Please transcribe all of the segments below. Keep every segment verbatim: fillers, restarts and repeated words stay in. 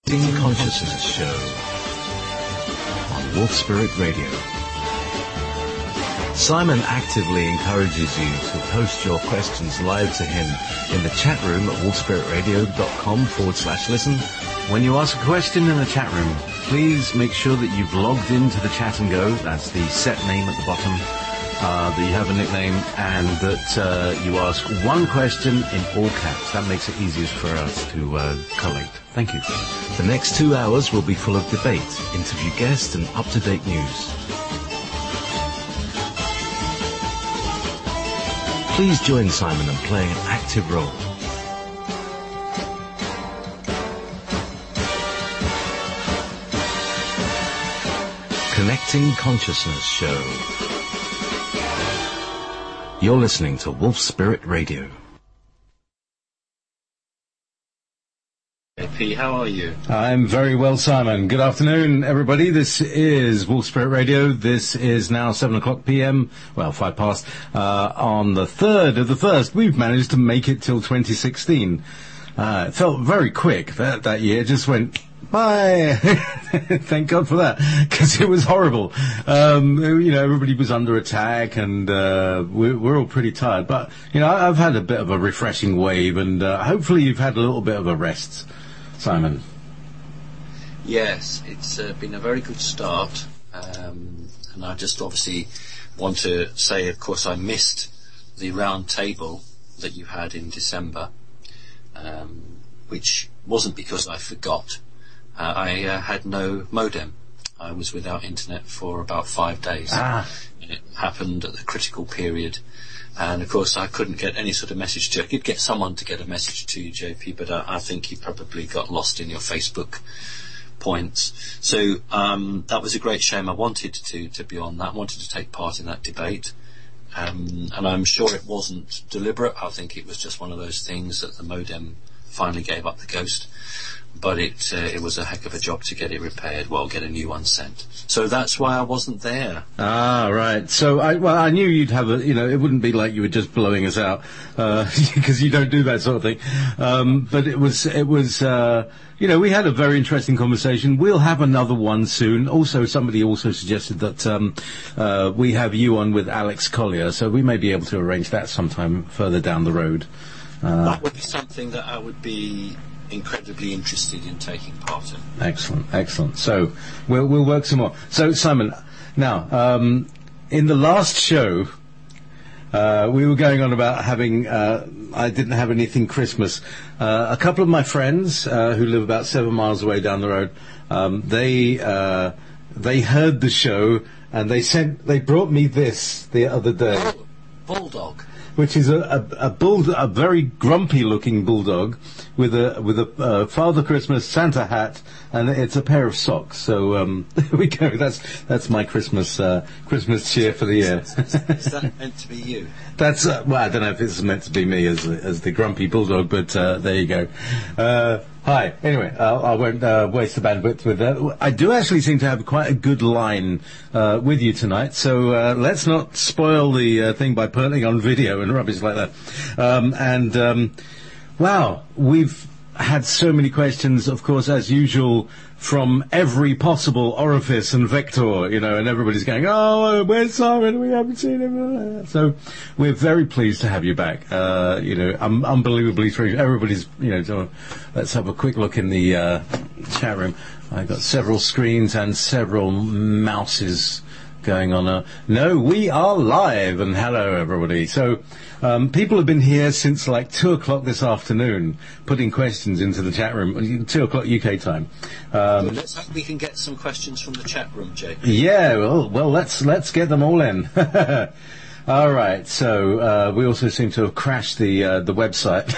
Connecting Consciousness Show on Wolf Spirit Radio. Simon actively encourages you to post your questions live to him in the chat room at wolf spirit radio dot com forward slash listen. When you ask a question in the chat room, please make sure that you've logged into the Chat and Go. That's the set name at the bottom. Uh, that you have a nickname, and that uh, you ask one question in all caps. That makes it easiest for us to uh, collate. Thank you. The next two hours will be full of debate, interview guests, and up-to-date news. Please join Simon in playing an active role. Connecting Consciousness Show. You're listening to Wolf Spirit Radio. Hey P, how are you? I'm very well, Simon. Good afternoon, everybody. This is Wolf Spirit Radio. This is now seven o'clock p.m., well, five past, uh, on the third of the first. We've managed to make it till twenty sixteen. Uh, it felt very quick that, that year. Just went... Bye. Thank God for that, because it was horrible. Um, you know, everybody was under attack, and uh, we're, we're all pretty tired. But you know, I've had a bit of a refreshing wave, and uh, hopefully, you've had a little bit of a rest, Simon. Yes, it's uh, been a very good start, um, and I just obviously want to say, of course, I missed the round table that you had in December, um, which wasn't because I forgot. Uh, I uh, had no modem. I was without internet for about five days. Ah. And it happened at the critical period. And of course I couldn't get any sort of message to you. I could get someone to get a message to you, J P, but uh, I think you probably got lost in your Facebook points. So um, that was a great shame. I wanted to, to be on that, wanted to take part in that debate. Um, and I'm sure it wasn't deliberate. I think it was just one of those things that the modem finally gave up the ghost. But it uh, it was a heck of a job to get it repaired, well, get a new one sent. So that's why I wasn't there. Ah, right. So, I, well, I knew you'd have a, you know, it wouldn't be like you were just blowing us out, because uh, you don't do that sort of thing. Um, but it was, it was, uh, you know, we had a very interesting conversation. We'll have another one soon. Also, somebody also suggested that um, uh, we have you on with Alex Collier, so we may be able to arrange that sometime further down the road. Uh, that would be something that I would be incredibly interested in taking part in. Excellent, excellent. So we'll we'll work some more. So Simon, now um, in the last show, uh, we were going on about having. Uh, I didn't have anything Christmas. Uh, a couple of my friends uh, who live about seven miles away down the road, um, they uh, they heard the show and they sent. They brought me this the other day. Oh, bulldog. Which is a a, a, bull, a very grumpy-looking bulldog with a with a uh, Father Christmas Santa hat, and it's a pair of socks. So um, there we go. That's that's my Christmas uh, Christmas cheer for the year. Is, is, is that meant to be you? That's uh, well, I don't know if it's meant to be me as as the grumpy bulldog, but uh, there you go. Uh, hi. Anyway, uh, I won't uh, waste the bandwidth with that. I do actually seem to have quite a good line uh, with you tonight, so uh, let's not spoil the uh, thing by putting on video and rubbish like that. Um, and um, wow, we've had so many questions, of course, as usual, from every possible orifice and vector, you know, and everybody's going, oh, where's Simon? We haven't seen him. So we're very pleased to have you back. Uh, you know, um, unbelievably through. Everybody's, you know, so let's have a quick look in the uh, chat room. I've got several screens and several mouses going on. Uh, no, we are live, and hello, everybody. So um, people have been here since like two o'clock this afternoon, putting questions into the chat room, two o'clock U K time. Um, well, let's hope we can get some questions from the chat room, J P. Yeah, well, well, let's let's get them all in. All right, so uh, we also seem to have crashed the uh, the website.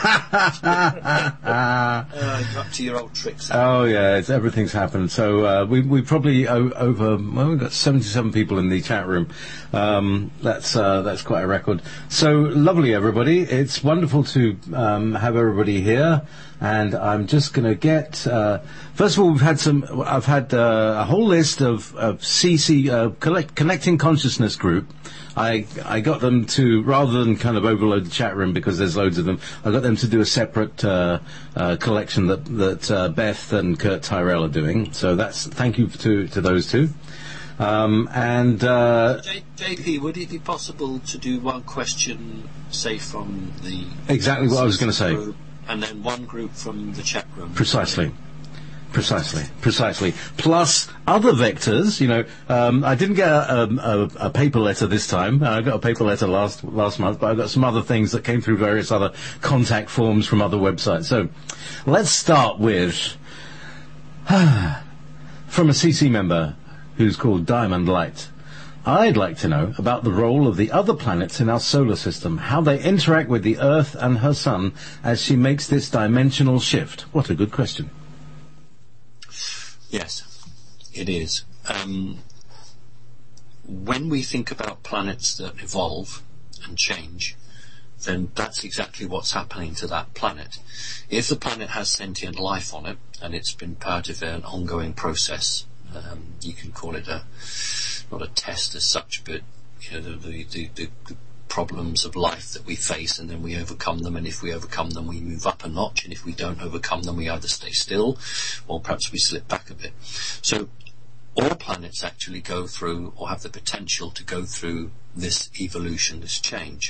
uh, you're up to your old tricks. Oh yeah, it's, everything's happened. So uh, we we probably o- over well, we've got seventy-seven people in the chat room. Um, that's uh, that's quite a record. So lovely, everybody. It's wonderful to um, have everybody here. and I'm just going to get. Uh, first of all, we've had some. I've had uh, a whole list of, of C C uh, collect, Connecting Consciousness group. I I got them to, rather than kind of overload the chat room because there's loads of them, I got them to do a separate uh, uh, collection that that uh, Beth and Kurt Tyrell are doing. So that's thank you to to those two. Um, and uh, J- JP, would it be possible to do one question, say from the exactly what I was going to say, group, and then one group from the chat room? Precisely. Precisely, precisely. Plus other vectors, you know. Um, I didn't get a, a, a paper letter this time. I got a paper letter last last month, but I got some other things that came through various other contact forms from other websites. So, let's start with from a C C member who's called Diamond Light. I'd like to know about the role of the other planets in our solar system, how they interact with the Earth and her sun as she makes this dimensional shift. What a good question. Yes, it is. Um, when we think about planets that evolve and change, then that's exactly what's happening to that planet. If the planet has sentient life on it, and it's been part of an ongoing process, um, you can call it a, not a test as such, but you know, the, the, the, the problems of life that we face, and then we overcome them, and if we overcome them we move up a notch, and if we don't overcome them we either stay still or perhaps we slip back a bit. So all planets actually go through, or have the potential to go through, this evolution, this change.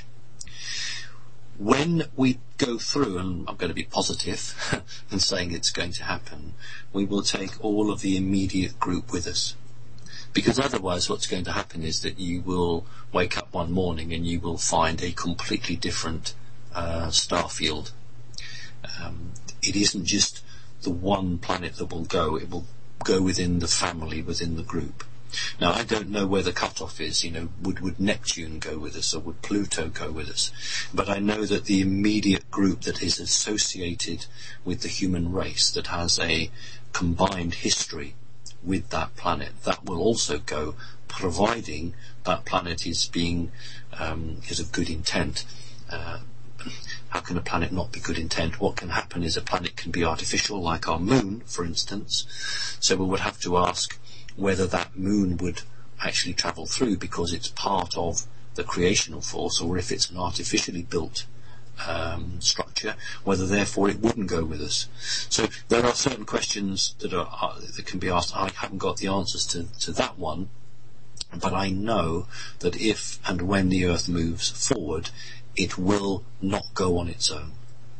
When we go through, and I'm going to be positive in saying it's going to happen, we will take all of the immediate group with us. Because otherwise what's going to happen is that you will wake up one morning and you will find a completely different uh, star field. Um, it isn't just the one planet that will go, it will go within the family, within the group. Now, I don't know where the cutoff is, you know, would, would Neptune go with us, or would Pluto go with us? But I know that the immediate group that is associated with the human race, that has a combined history with that planet, that will also go, providing that planet is being um, is of good intent. Uh, how can a planet not be good intent? What can happen is a planet can be artificial, like our moon, for instance. So we would have to ask whether that moon would actually travel through because it's part of the creational force, or if it's an artificially built Um, structure, whether therefore it wouldn't go with us. So there are certain questions that are uh, that can be asked. I haven't got the answers to, to that one, but I know that if and when the Earth moves forward, it will not go on its own.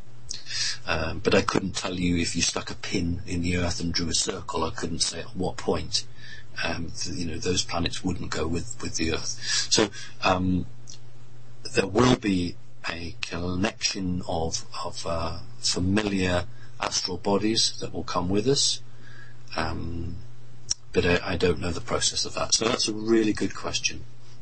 Um, but I couldn't tell you, if you stuck a pin in the Earth and drew a circle, I couldn't say at what point um, th- you know those planets wouldn't go with, with the Earth. So um, there will be a connection of, of uh, familiar astral bodies that will come with us, um, but I, I don't know the process of that. So that's a really good question.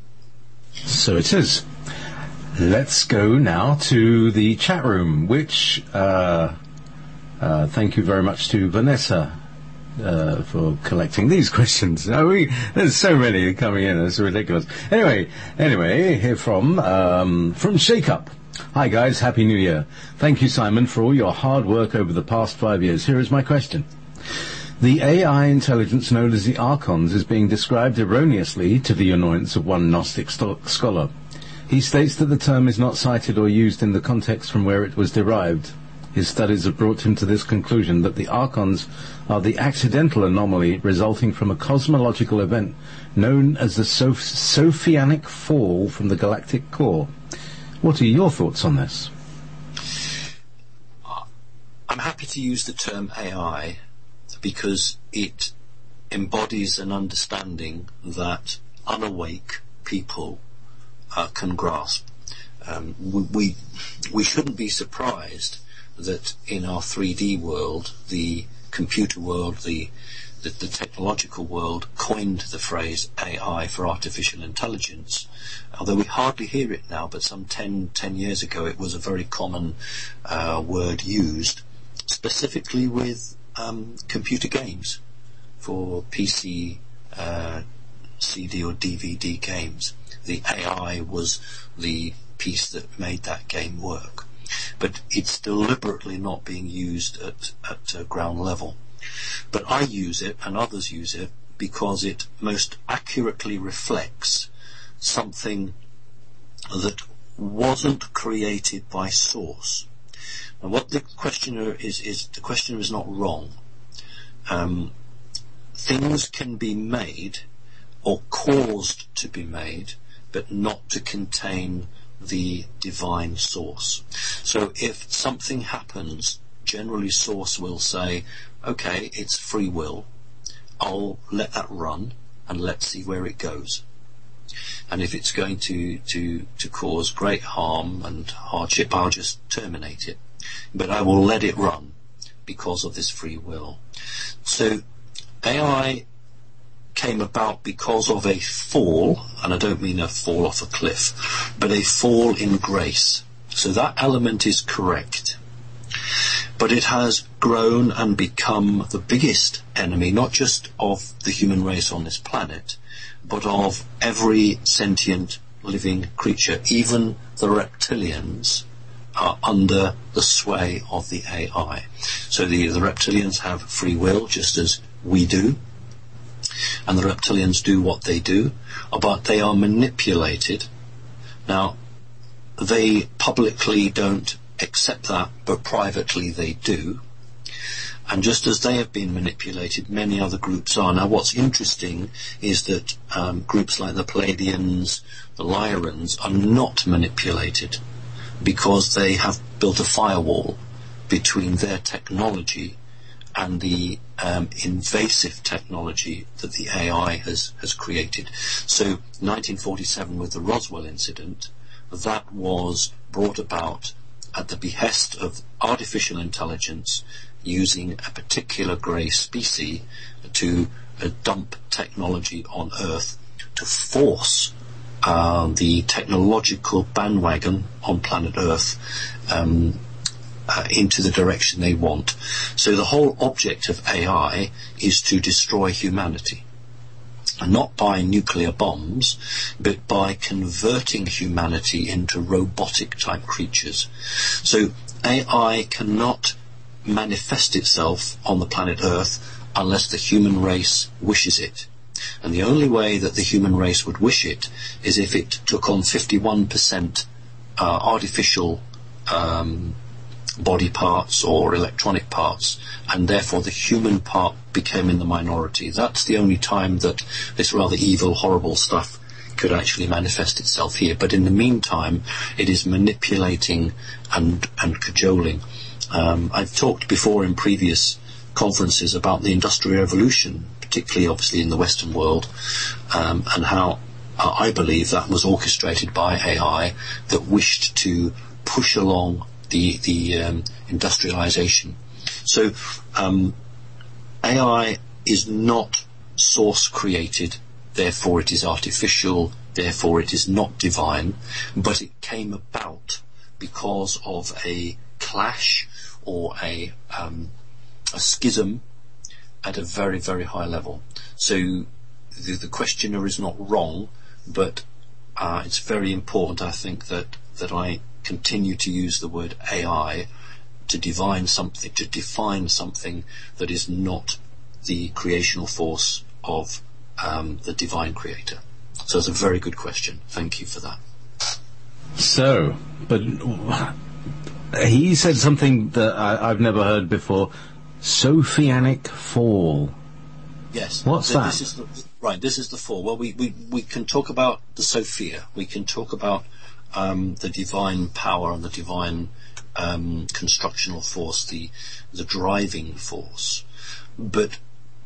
So it is. Let's go now to the chat room, which uh, uh, thank you very much to Vanessa uh, for collecting these questions. Oh, we, there's so many coming in, it's ridiculous. Anyway, anyway, here from um, from Shake Up. Hi guys, Happy New Year. Thank you, Simon, for all your hard work over the past five years. Here is my question. The A I intelligence known as the Archons is being described erroneously, to the annoyance of one Gnostic sto- scholar. He states that the term is not cited or used in the context from where it was derived. His studies have brought him to this conclusion, that the Archons are the accidental anomaly resulting from a cosmological event known as the Soph- Sophianic fall from the galactic core. What are your thoughts on this? I'm happy to use the term A I because it embodies an understanding that unawake people uh, can grasp. Um, we, we we shouldn't be surprised that in our three D world, the computer world, the the, the technological world coined the phrase A I for artificial intelligence, although we hardly hear it now, but some ten, ten years ago it was a very common uh, word used, specifically with um, computer games, for P C, uh, C D or D V D games. The A I was the piece that made that game work. but it's deliberately not being used at, at uh, ground level. But I use it, and others use it, because it most accurately reflects something that wasn't created by source. And what the questioner is, is the questioner is not wrong. Um, things can be made or caused to be made, but not to contain the divine source. So if something happens, generally source will say, okay, it's free will, I'll let that run and let's see where it goes. And if it's going to, to, to cause great harm and hardship, I'll just terminate it. But I will let it run because of this free will. So A I came about because of a fall, and I don't mean a fall off a cliff, but a fall in grace. So that element is correct. But it has grown and become the biggest enemy, not just of the human race on this planet, but of every sentient living creature. Even the reptilians are under the sway of the A I. So the, the reptilians have free will, just as we do. And the reptilians do what they do, but they are manipulated. Now, they publicly don't accept that, but privately they do. And just as they have been manipulated, many other groups are. Now, what's interesting is that um, groups like the Pleiadians, the Lyrians, are not manipulated because they have built a firewall between their technology and the um, invasive technology that the A I has, has created. So, nineteen forty-seven, with the Roswell incident, that was brought about at the behest of artificial intelligence using a particular grey species to uh, dump technology on Earth to force uh, the technological bandwagon on planet Earth um, uh, into the direction they want. So the whole object of A I is to destroy humanity. And not by nuclear bombs, but by converting humanity into robotic type creatures. So A I cannot manifest itself on the planet Earth unless the human race wishes it. And the only way that the human race would wish it is if it took on fifty-one percent uh, artificial um, body parts or electronic parts, and therefore the human part became in the minority. That's the only time that this rather evil, horrible stuff could actually manifest itself here. But in the meantime, it is manipulating and, and cajoling. Um, I've talked before in previous conferences about the Industrial Revolution, particularly obviously in the Western world, um, and how uh, I believe that was orchestrated by A I that wished to push along the, the um, industrialization. So um, A I is not source created, therefore it is artificial, therefore it is not divine, but it came about because of a clash or a, um, a schism at a very, very high level. So the, the questioner is not wrong, but uh, it's very important, I think, that, that I continue to use the word A I to define something, to define something that is not the creational force of um, the divine creator. So it's a very good question. Thank you for that. So, but he said something that I, I've never heard before. Sophianic fall. Yes. What's so that? This is the, right, this is the fall. Well, we, we, we can talk about the Sophia. We can talk about um, the divine power and the divine um, constructional force, the the driving force. But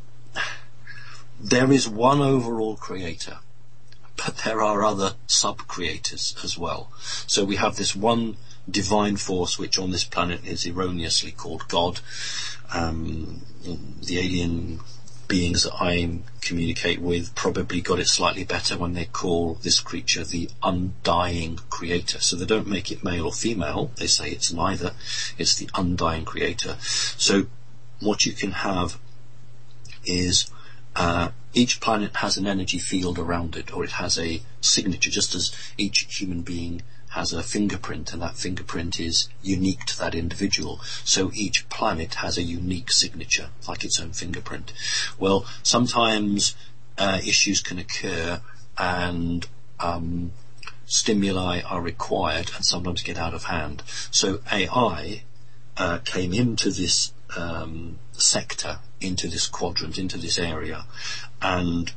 there is one overall creator, but there are other sub-creators as well. So we have this one divine force which on this planet is erroneously called God. Um, the alien beings that I communicate with probably got it slightly better when they call this creature the undying creator. So they don't make it male or female, they say it's neither, it's the undying creator. So what you can have is uh, each planet has an energy field around it, or it has a signature, just as each human being has a fingerprint, and that fingerprint is unique to that individual. So each planet has a unique signature, like its own fingerprint. Well, sometimes uh, issues can occur, and um, stimuli are required, and sometimes get out of hand. So A I uh, came into this um, sector, into this quadrant, into this area, and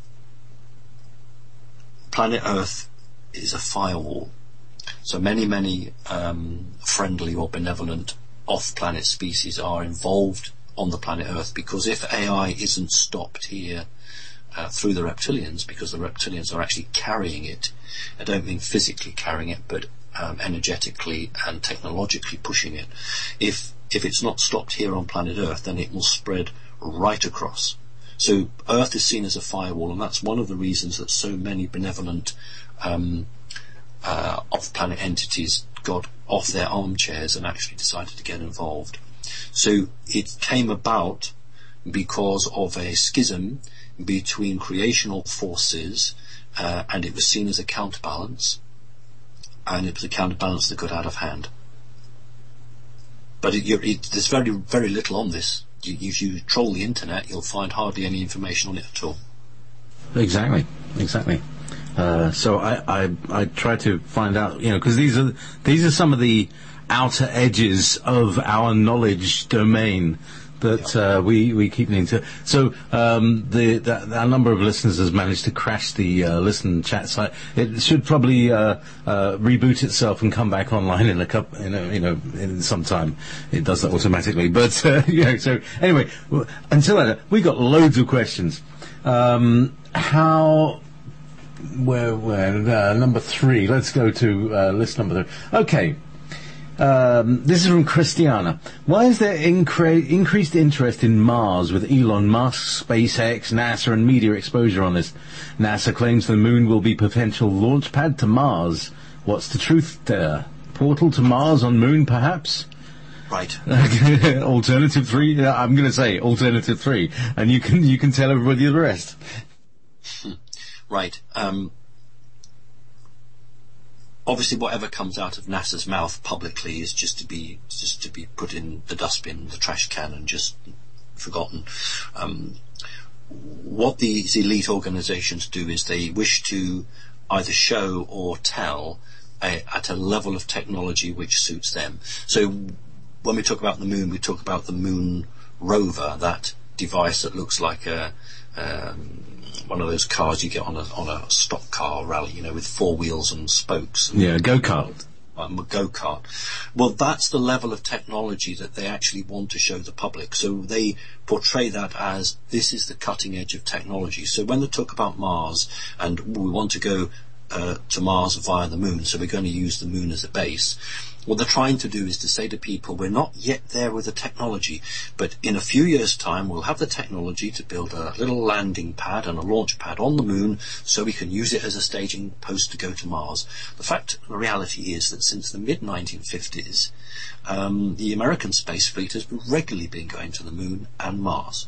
planet Earth is a firewall. So many, many um, friendly or benevolent off-planet species are involved on the planet Earth, because if A I isn't stopped here uh, through the reptilians, because the reptilians are actually carrying it, I don't mean physically carrying it, but um, energetically and technologically pushing it. If if it's not stopped here on planet Earth, then it will spread right across. So Earth is seen as a firewall, and that's one of the reasons that so many benevolent um, uh, off-planet entities got off their armchairs and actually decided to get involved. So it came about because of a schism between creational forces, uh, and it was seen as a counterbalance, and it was a counterbalance that got out of hand. But it, you're, it, there's very, very little on this. You, if you troll the internet, you'll find hardly any information on it at all. Exactly, exactly. Uh, so I, I, I try to find out, you know, because these are these are some of the outer edges of our knowledge domain that yeah. uh, we we keep needing to. So um, the, the our number of listeners has managed to crash the uh, listen chat site. It should probably uh, uh, reboot itself and come back online in a couple, you know, you know, in some time. It does that automatically. But uh, you know, so anyway, until then, we got loads of questions. Um, how? Where? Where? Uh, number three. Let's go to uh, list number three. Okay. Um, this is from Christiana. Why is there incre- increased interest in Mars with Elon Musk, SpaceX, NASA, and media exposure on this? NASA claims the moon will be potential launch pad to Mars. What's the truth there? Portal to Mars on moon, perhaps? Right. Alternative three. I'm going to say alternative three, and you can you can tell everybody the rest. Right. Um, obviously, whatever comes out of NASA's mouth publicly is just to be just to be put in the dustbin, the trash can, and just forgotten. Um, what these elite organisations do is they wish to either show or tell a, at a level of technology which suits them. So when we talk about the moon, we talk about the moon rover, that device that looks like a um, one of those cars you get on a on a stock car rally, you know, with four wheels and spokes. And yeah, go-kart. Um, a go-kart. Well, that's the level of technology that they actually want to show the public. So they portray that as this is the cutting edge of technology. So when they talk about Mars and we want to go uh, to Mars via the moon, so we're going to use the moon as a base, what they're trying to do is to say to people, we're not yet there with the technology, but in a few years' time we'll have the technology to build a little landing pad and a launch pad on the moon so we can use it as a staging post to go to Mars. The fact, the reality is that since the mid nineteen fifties, um, the American space fleet has regularly been going to the moon and Mars.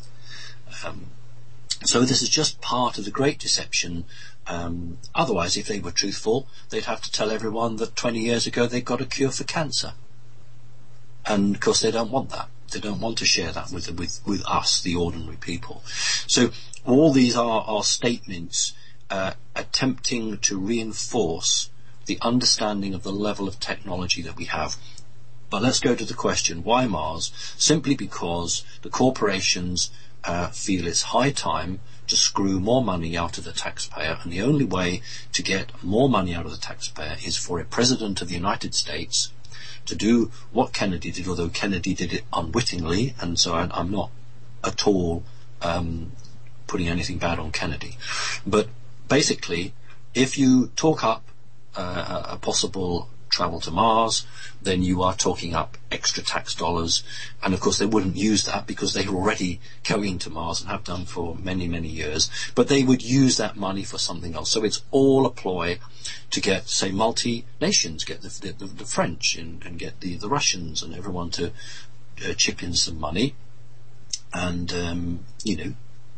Um, so this is just part of the great deception. Um, otherwise, if they were truthful, they'd have to tell everyone that twenty years ago they got a cure for cancer. And of course they don't want that. They don't want to share that with with, with us, the ordinary people. So all these are, are statements uh, attempting to reinforce the understanding of the level of technology that we have. But let's go to the question, why Mars? Simply because the corporations uh, feel it's high time to screw more money out of the taxpayer, and the only way to get more money out of the taxpayer is for a president of the United States to do what Kennedy did, although Kennedy did it unwittingly, and so I, I'm not at all um, putting anything bad on Kennedy. But basically, if you talk up uh, a possible travel to Mars, then you are talking up extra tax dollars, and of course they wouldn't use that because they're already going to Mars and have done for many, many years, but they would use that money for something else. So it's all a ploy to get, say, multi-nations, get the, the, the French and, and get the, the Russians and everyone to uh, chip in some money and, um, you know,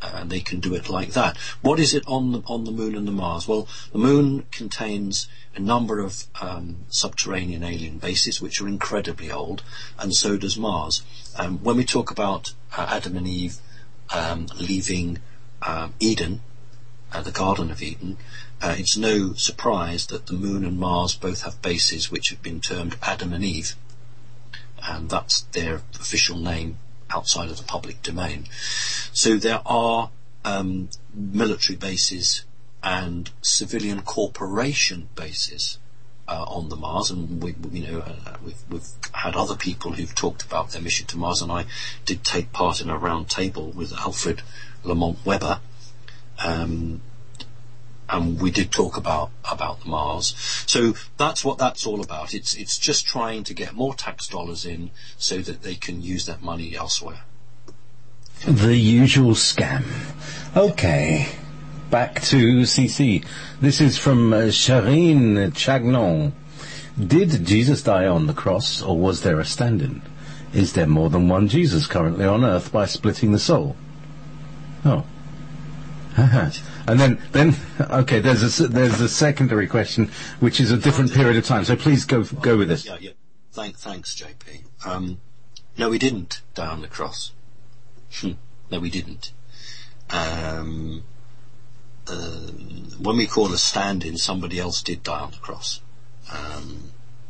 Uh, and they can do it like that. What is it on the, on the Moon and the Mars? Well, the Moon contains a number of um, subterranean alien bases which are incredibly old, and so does Mars. Um, when we talk about uh, Adam and Eve um, leaving um, Eden, uh, the Garden of Eden, uh, it's no surprise that the Moon and Mars both have bases which have been termed Adam and Eve, and that's their official name outside of the public domain. So there are um, military bases and civilian corporation bases uh, on the Mars, and we, we you know uh, we've, we've had other people who've talked about their mission to Mars, and I did take part in a round table with Alfred Lamont Weber, um, and we did talk about about the Mars. So that's what that's all about. It's it's just trying to get more tax dollars in so that they can use that money elsewhere. The usual scam. Okay, back to C C. This is from uh, Charine Chagnon. Did Jesus die on the cross, or was there a stand-in? Is there more than one Jesus currently on earth by splitting the soul? Oh. And then, then, okay, there's a, there's a secondary question, which is a different period of time. So please go, go with this. Yeah, yeah. Thank, thanks, J P. Um, no, he didn't die on the cross. No, we didn't. Um, uh, when we call a stand-in, somebody else did die on the cross. Um,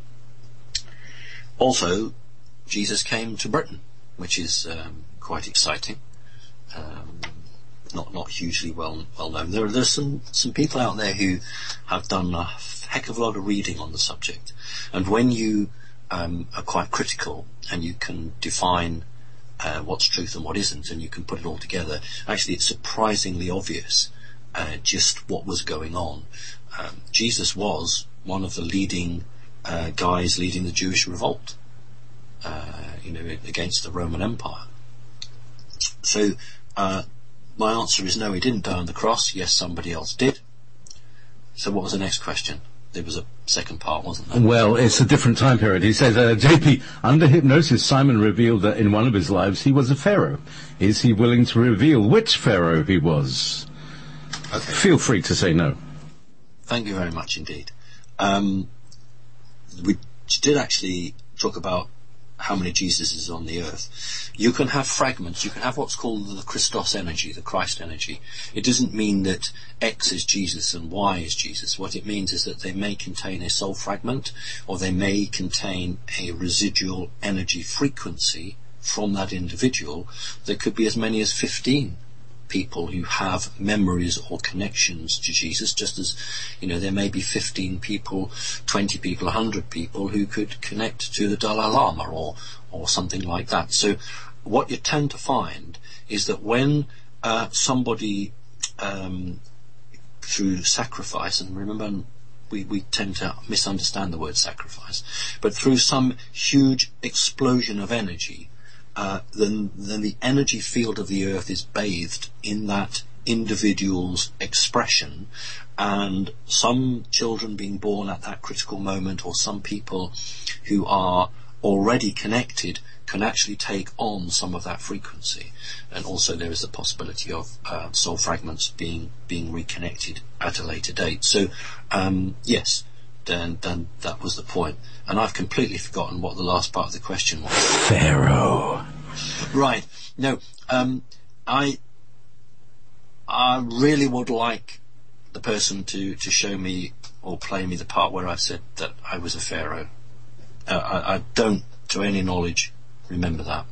also, Jesus came to Britain, which is um, quite exciting. Um, not not hugely well well known. There are there's some some people out there who have done a heck of a lot of reading on the subject, and when you um, are quite critical and you can define Uh, what's truth and what isn't, and you can put it all together, actually it's surprisingly obvious uh, just what was going on. Um, Jesus was one of the leading uh, guys leading the Jewish revolt, uh, you know, against the Roman Empire. So uh, my answer is no, he didn't die on the cross. Yes, somebody else did. So what was the next question? There was a second part, wasn't there? Well, it's a different time period. He says, uh, J P, under hypnosis, Simon revealed that in one of his lives he was a pharaoh. Is he willing to reveal which pharaoh he was? Okay. Feel free to say no. Thank you very much indeed. Um, we did actually talk about how many Jesuses on the earth. You can have fragments. You can have what's called the Christos energy, the Christ energy. It doesn't mean that X is Jesus and Y is Jesus. What it means is that they may contain a soul fragment, or they may contain a residual energy frequency from that individual. There could be as many as fifteen people who have memories or connections to Jesus, just as, you know, there may be fifteen people, twenty people, one hundred people who could connect to the Dalai Lama or, or something like that. So what you tend to find is that when uh, somebody, um, through sacrifice, and remember we, we tend to misunderstand the word sacrifice, but through some huge explosion of energy, Uh, then, then the energy field of the earth is bathed in that individual's expression, and some children being born at that critical moment, or some people who are already connected, can actually take on some of that frequency. And also there is the possibility of uh, soul fragments being being reconnected at a later date. So um, yes, then, then that was the point. And I've completely forgotten what the last part of the question was. Pharaoh. Right. No, um, I I really would like the person to, to show me or play me the part where I said that I was a pharaoh. Uh, I, I don't, to any knowledge, remember that.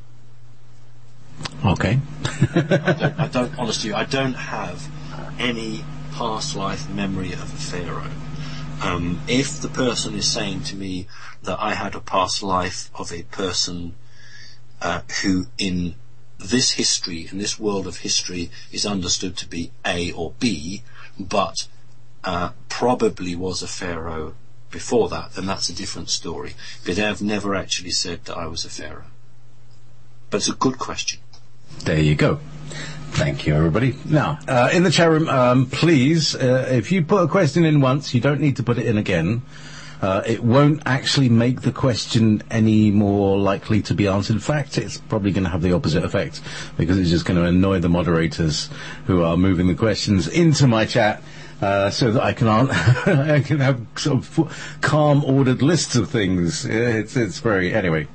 Okay. I, don't, I don't, honestly, I don't have any past life memory of a pharaoh. Um, if the person is saying to me that I had a past life of a person uh, who in this history, in this world of history, is understood to be A or B, but uh, probably was a pharaoh before that, then that's a different story. But I've never actually said that I was a pharaoh. But it's a good question. There you go. Thank you, everybody. Now, uh, in the chat room, um, please, uh, if you put a question in once, you don't need to put it in again. Uh, it won't actually make the question any more likely to be answered. In fact, it's probably going to have the opposite effect, because it's just going to annoy the moderators who are moving the questions into my chat, uh, so that I can an- I can have sort of calm, ordered lists of things. It's it's very anyway.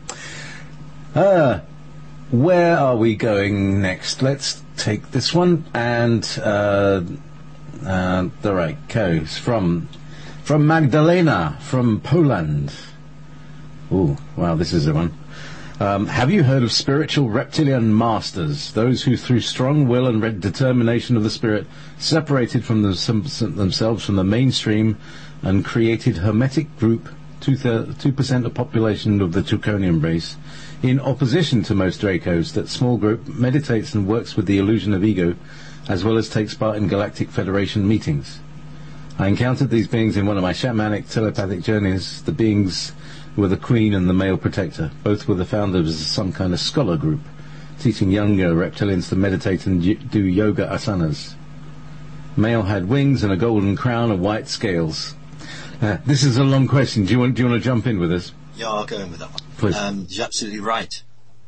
Uh, where are we going next? Let's take this one, and uh, uh, the right goes from. From Magdalena, from Poland. Ooh, wow, this is the one. Um, have you heard of spiritual reptilian masters, those who through strong will and red determination of the spirit separated from them, themselves from the mainstream and created hermetic group, two percent of population of the Draconian race, in opposition to most Dracos? That small group meditates and works with the illusion of ego, as well as takes part in Galactic Federation meetings. I encountered these beings in one of my shamanic telepathic journeys. The beings were the Queen and the male protector. Both were the founders of some kind of scholar group, teaching younger reptilians to meditate and y- do yoga asanas. Male had wings and a golden crown of white scales. Uh, this is a long question. Do you want, do you want to jump in with us? Yeah, I'll go in with that one. Please. Um, you're absolutely right.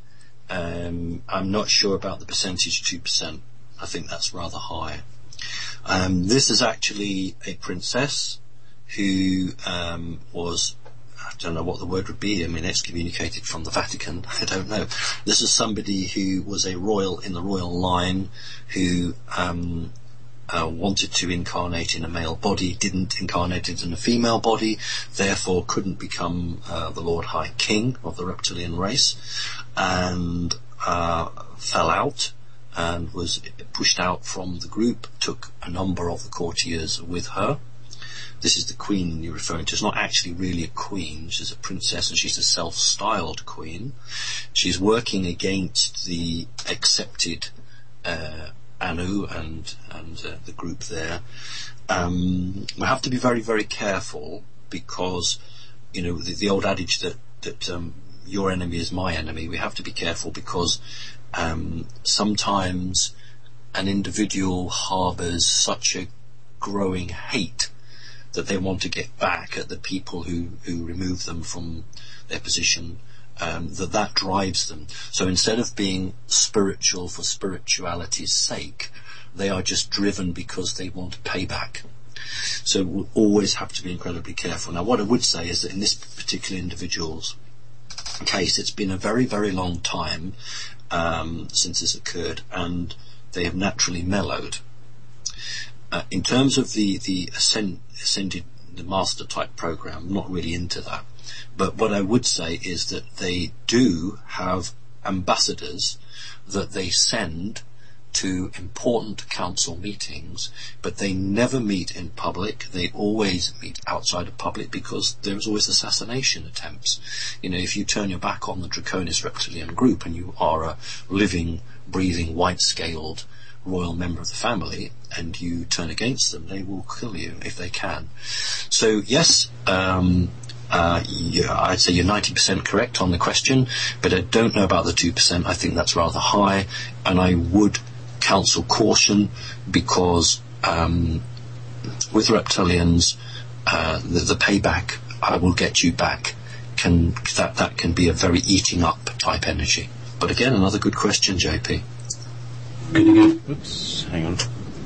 Um, I'm not sure about the percentage, two percent. I think that's rather high. Um, this is actually a princess who um, was, I don't know what the word would be, I mean, excommunicated from the Vatican, I don't know. This is somebody who was a royal in the royal line, who um, uh, wanted to incarnate in a male body, didn't incarnate in a female body, therefore couldn't become uh, the Lord High King of the reptilian race, and uh, fell out and was pushed out from the group, took a number of the courtiers with her. This is the queen you're referring to. She's not actually really a queen, she's a princess, and she's a self-styled queen. She's working against the accepted uh, Anu and, and uh, the group there. Um, we have to be very, very careful, because, you know, the, the old adage that, that um, your enemy is my enemy, we have to be careful, because Um, sometimes an individual harbours such a growing hate that they want to get back at the people who, who remove them from their position, um, that that drives them. So instead of being spiritual for spirituality's sake, they are just driven because they want payback. So we'll always have to be incredibly careful. Now, what I would say is that in this particular individual's case, it's been a very, very long time Um, since this occurred, and they have naturally mellowed. Uh, in terms of the the ascend, ascended the master type program, I'm not really into that. But what I would say is that they do have ambassadors that they send to important council meetings, but they never meet in public. They always meet outside of public, because there's always assassination attempts. You know, if you turn your back on the Draconis reptilian group and you are a living, breathing, white-scaled royal member of the family, and you turn against them, they will kill you if they can. So yes, um, uh, yeah, I'd say you're ninety percent correct on the question, but I don't know about the two percent. I think that's rather high, and I would counsel caution, because um, with reptilians, uh, the, the payback, I will get you back, can that that can be a very eating up type energy. But again, another good question, J P. Good, good. Oops, hang on.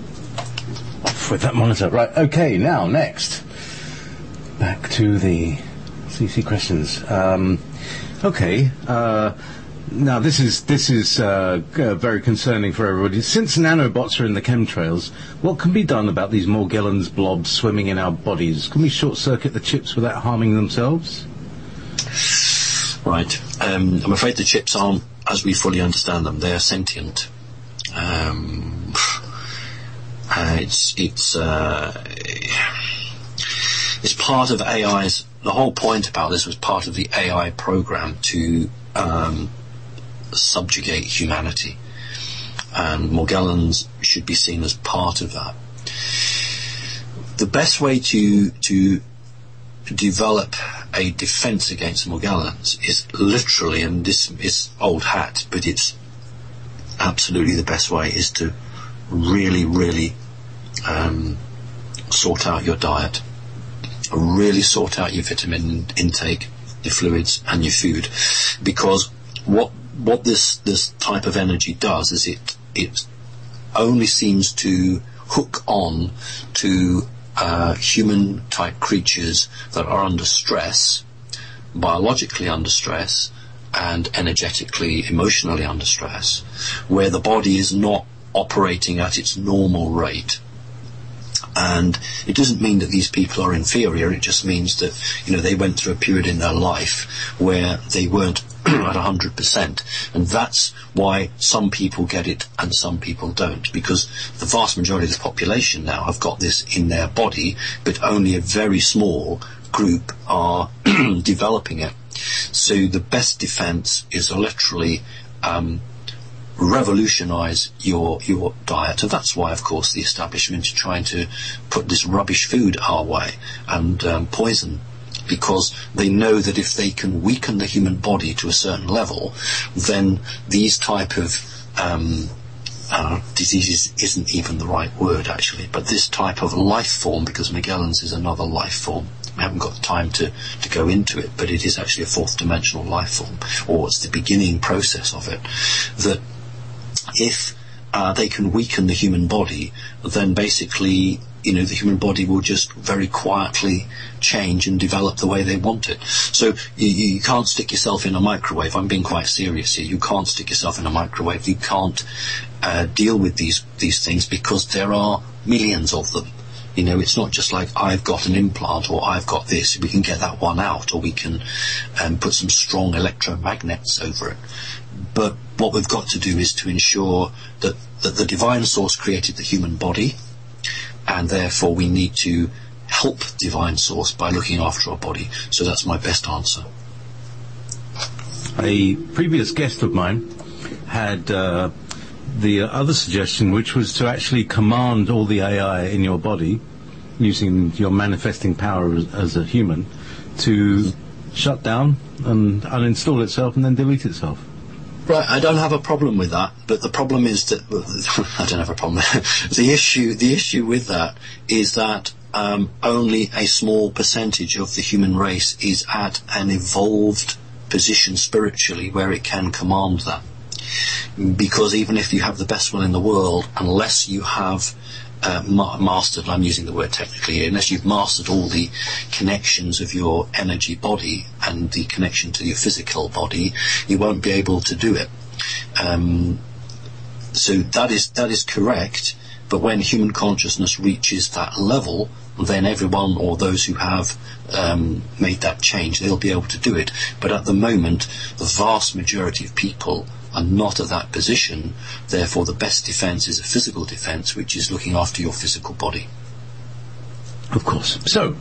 Off with that monitor. Right, okay, now, next. Back to the C C questions. Um, okay, uh, now this is this is uh, uh, very concerning for everybody. Since nanobots are in the chemtrails, what can be done about these Morgellons blobs swimming in our bodies? Can we short-circuit the chips without harming themselves? Right. Um, I'm afraid the chips aren't, as we fully understand them, they are sentient. Um, uh, it's it's uh, it's part of A I's. The whole point about this was part of the A I program to um, subjugate humanity, and Morgellons should be seen as part of that. The best way to to develop a defense against Morgellons is literally, and this is old hat, but it's absolutely the best way, is to really, really um, sort out your diet. really sort out your vitamin intake, your fluids, and your food, because what what this this type of energy does is it it only seems to hook on to uh, human type creatures that are under stress, biologically under stress, and energetically, emotionally under stress, where the body is not operating at its normal rate. And it doesn't mean that these people are inferior, it just means that, you know, they went through a period in their life where they weren't at one hundred percent. And that's why some people get it and some people don't, because the vast majority of the population now have got this in their body, but only a very small group are developing it. So the best defense is literally um, revolutionize your your diet, and that's why, of course, the establishment is trying to put this rubbish food our way and um, poison, because they know that if they can weaken the human body to a certain level, then these type of um, uh, diseases isn't even the right word actually, but this type of life form, because Magellan's is another life form. We haven't got the time to, to go into it, but it is actually a fourth dimensional life form, or it's the beginning process of it, that if uh, they can weaken the human body, then basically, you know, the human body will just very quietly change and develop the way they want it. So you, you can't stick yourself in a microwave. I'm being quite serious here. You can't stick yourself in a microwave. You can't uh, deal with these these things, because there are millions of them. You know, it's not just like I've got an implant or I've got this. We can get that one out, or we can um, put some strong electromagnets over it. But what we've got to do is to ensure that, that the divine source created the human body, and therefore we need to help divine source by looking after our body. So that's my best answer. A previous guest of mine had uh, the other suggestion, which was to actually command all the A I in your body, using your manifesting power as, as a human, to shut down and uninstall itself and then delete itself. Right, I don't have a problem with that, but the problem is that I don't have a problem. the issue, the issue with that is that um, only a small percentage of the human race is at an evolved position spiritually where it can command that. Because even if you have the best will in the world, unless you have uh, ma- mastered, I'm using the word technically here, unless you've mastered all the connections of your energy body and the connection to your physical body, you won't be able to do it. Um, so that is that is correct, but when human consciousness reaches that level, then everyone, or those who have um, made that change, they'll be able to do it. But at the moment, the vast majority of people are not at that position. Therefore, the best defense is a physical defense, which is looking after your physical body. Of course. So,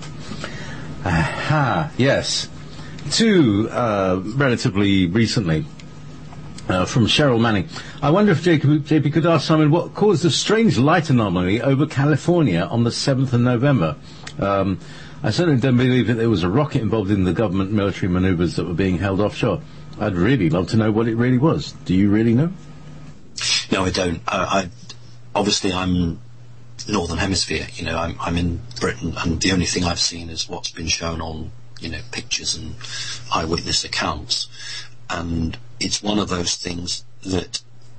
aha, yes. Two, uh, relatively recently, uh, from Cheryl Manning. I wonder if J P could ask Simon what caused a strange light anomaly over California on the seventh of November. Um, I certainly don't believe that there was a rocket involved in the government military manoeuvres that were being held offshore. I'd really love to know what it really was. Do you really know? No, I don't. Uh, I obviously I'm Northern Hemisphere. You know, I'm I'm in Britain, and the only thing I've seen is what's been shown on, you know, pictures and eyewitness accounts. And it's one of those things that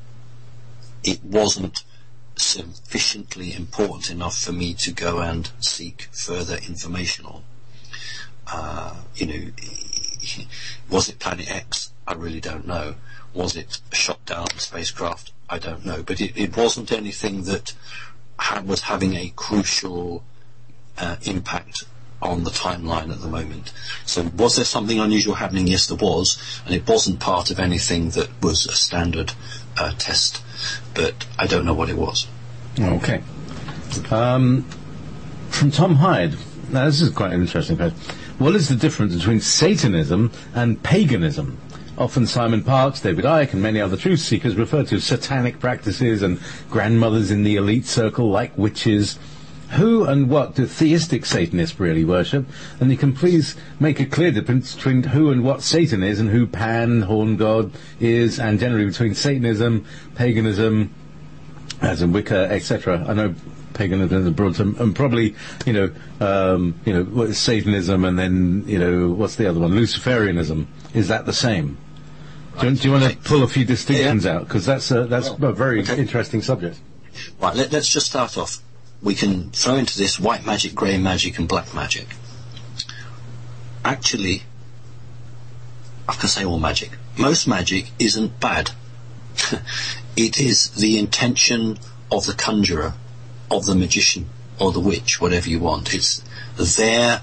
it wasn't sufficiently important enough for me to go and seek further information on. Uh, you know. Was it Planet X? I really don't know. Was it a shot down spacecraft? I don't know. But it, it wasn't anything that ha- was having a crucial uh, impact on the timeline at the moment. So was there something unusual happening? Yes, there was. And it wasn't part of anything that was a standard uh, test. But I don't know what it was. Okay. Um, from Tom Hyde. Now, this is quite an interesting question. What is the difference between Satanism and paganism? Often Simon Parkes, David Icke, and many other truth seekers refer to satanic practices and grandmothers in the elite circle like witches. Who and what do theistic Satanists really worship? And you can please make a clear difference between who and what Satan is and who Pan, Horn God is, and generally between Satanism, paganism, as in Wicca, et cetera. I know paganism abroad, and, and probably, you know, um, you know, what is Satanism, and then, you know, what's the other one? Luciferianism. Is that the same? Do you, do you want to pull a few distinctions yeah. out? Because that's a, that's well, a very okay. interesting subject. Right, let, let's just start off. We can throw into this white magic, grey magic, and black magic. Actually, I can say all magic. Most magic isn't bad. It is the intention of the conjurer, of the magician, or the witch, whatever you want. It's their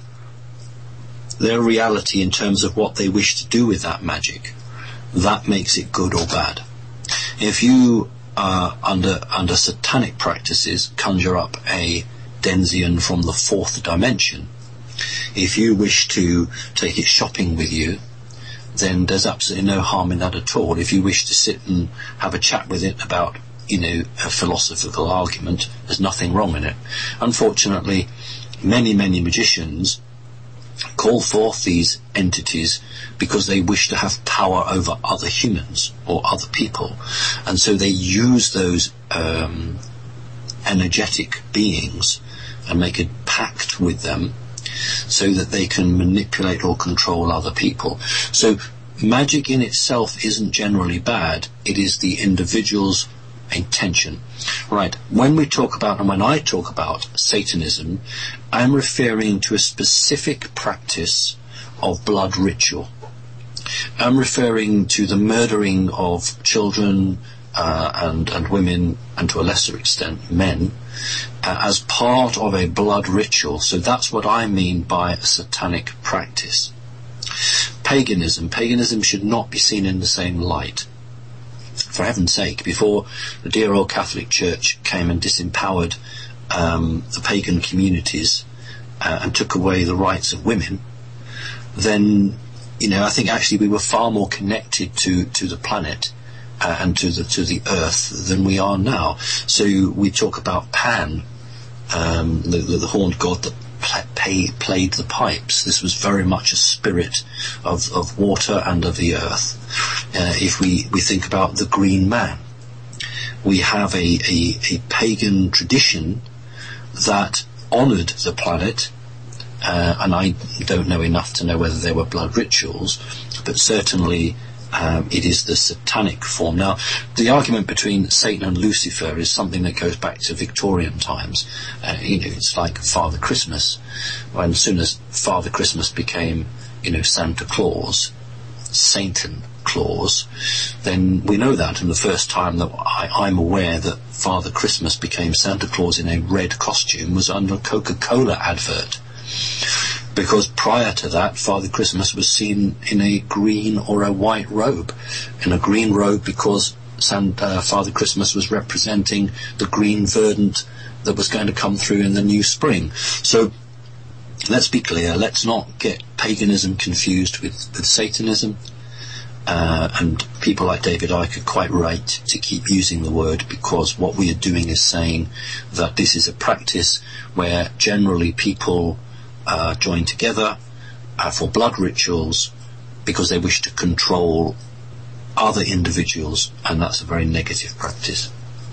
their reality in terms of what they wish to do with that magic. That makes it good or bad. If you, uh, under under satanic practices, conjure up a Denzian from the fourth dimension, if you wish to take it shopping with you, then there's absolutely no harm in that at all. If you wish to sit and have a chat with it about, you know, a philosophical argument, there's nothing wrong in it. Unfortunately, many, many magicians call forth these entities because they wish to have power over other humans or other people, and so they use those um, energetic beings and make a pact with them so that they can manipulate or control other people. So magic in itself isn't generally bad. It is the individual's intention. Right, when we talk about, and when I talk about Satanism, I'm referring to a specific practice of blood ritual. I'm referring to the murdering of children uh, and, and women, and to a lesser extent men, uh, as part of a blood ritual. So that's what I mean by a satanic practice. Paganism. Paganism should not be seen in the same light. For heaven's sake, before the dear old Catholic Church came and disempowered um, the pagan communities uh, and took away the rights of women, then, you know, I think actually we were far more connected to, to the planet uh, and to the to the earth than we are now. So we talk about Pan, um, the, the, the horned god that Pay, played the pipes. This was very much a spirit of, of water and of the earth. Uh, if we, we think about the Green Man, we have a, a, a pagan tradition that honoured the planet, uh, and I don't know enough to know whether there were blood rituals, but certainly Um, it is the satanic form. Now, the argument between Satan and Lucifer is something that goes back to Victorian times. Uh, you know, it's like Father Christmas. When as soon as Father Christmas became, you know, Santa Claus, Satan Claus, then we know that. And the first time that I, I'm aware that Father Christmas became Santa Claus in a red costume was under a Coca-Cola advert. Because prior to that, Father Christmas was seen in a green or a white robe. In a green robe because Santa, uh, Father Christmas was representing the green verdant that was going to come through in the new spring. So let's be clear, let's not get paganism confused with, with Satanism. Uh, and people like David Icke are quite right to keep using the word, because what we are doing is saying that this is a practice where generally people Uh, join together uh, for blood rituals because they wish to control other individuals, and that's a very negative practice.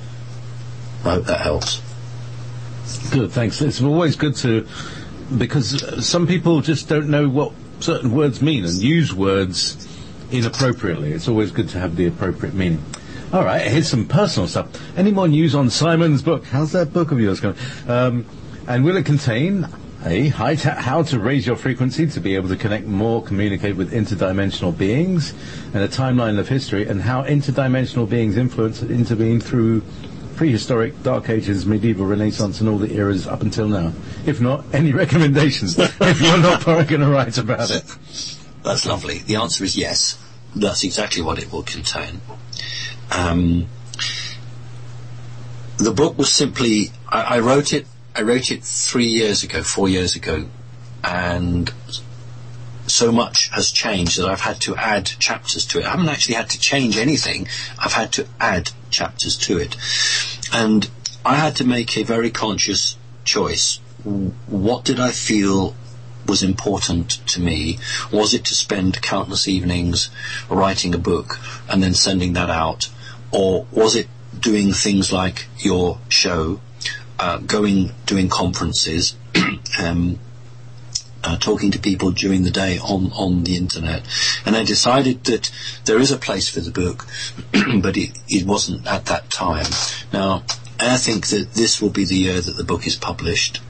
I hope that helps. Good, thanks. It's always good to, because some people just don't know what certain words mean and use words inappropriately. It's always good to have the appropriate meaning. All right, here's some personal stuff. Any more news on Simon's book? How's that book of yours going? Um, and will it contain A, how to raise your frequency to be able to connect more, communicate with interdimensional beings, and a timeline of history, and how interdimensional beings influence and intervene through prehistoric, Dark Ages, medieval, Renaissance, and all the eras up until now? If not, any recommendations if you're not going to write about it? That's lovely. The answer is yes. That's exactly what it will contain. Um, the book was simply, I, I wrote it I wrote it three years ago, four years ago, and so much has changed that I've had to add chapters to it. I haven't actually had to change anything. I've had to add chapters to it. And I had to make a very conscious choice. What did I feel was important to me? Was it to spend countless evenings writing a book and then sending that out? Or was it doing things like your show, uh, going, doing conferences, um, uh, talking to people during the day on, on the internet. And I decided that there is a place for the book, but it, it wasn't at that time. Now, I think that this will be the year that the book is published,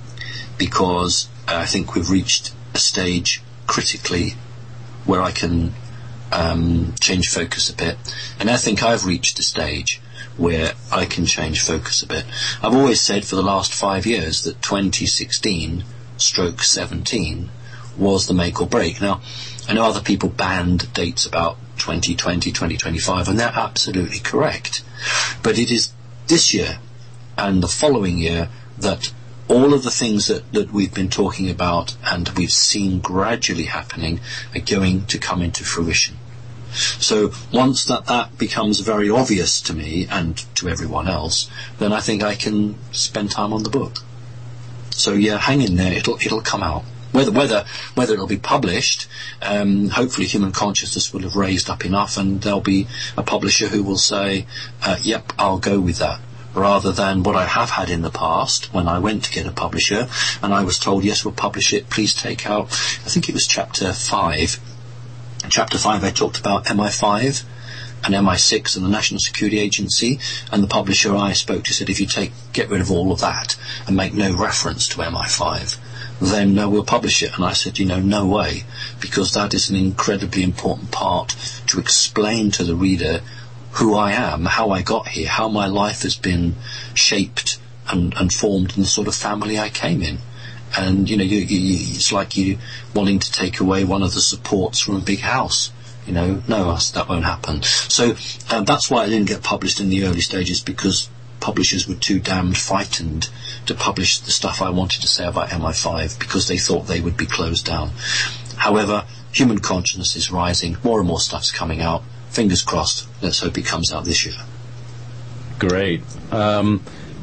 because I think we've reached a stage critically where I can um, change focus a bit. And I think I've reached a stage where I can change focus a bit. I've always said for the last five years that twenty sixteen stroke seventeen was the make or break. Now, I know other people banned dates about twenty twenty, twenty twenty-five, and they're absolutely correct. But it is this year and the following year that all of the things that, that we've been talking about and we've seen gradually happening are going to come into fruition. So once that, that becomes very obvious to me and to everyone else, then I think I can spend time on the book. So yeah, hang in there, it'll it'll come out. Whether whether whether it'll be published, um, hopefully Human Consciousness will have raised up enough, and there'll be a publisher who will say, uh, "Yep, I'll go with that." Rather than what I have had in the past, when I went to get a publisher and I was told, "Yes, we'll publish it. Please take out." I think it was chapter five. In chapter five, I talked about M I five and M I six and the National Security Agency, and the publisher I spoke to said, "If you take get rid of all of that and make no reference to M I five, then no, we'll publish it." And I said, you know, no way, because that is an incredibly important part to explain to the reader who I am, how I got here, how my life has been shaped and, and formed in the sort of family I came in. And, you know, you, you, it's like you wanting to take away one of the supports from a big house. You know, no, that won't happen. So um, that's why it didn't get published in the early stages, because publishers were too damned frightened to publish the stuff I wanted to say about M I five, because they thought they would be closed down. However, Human Consciousness is rising, more and more stuff's coming out. Fingers crossed, let's hope it comes out this year. Great. Um,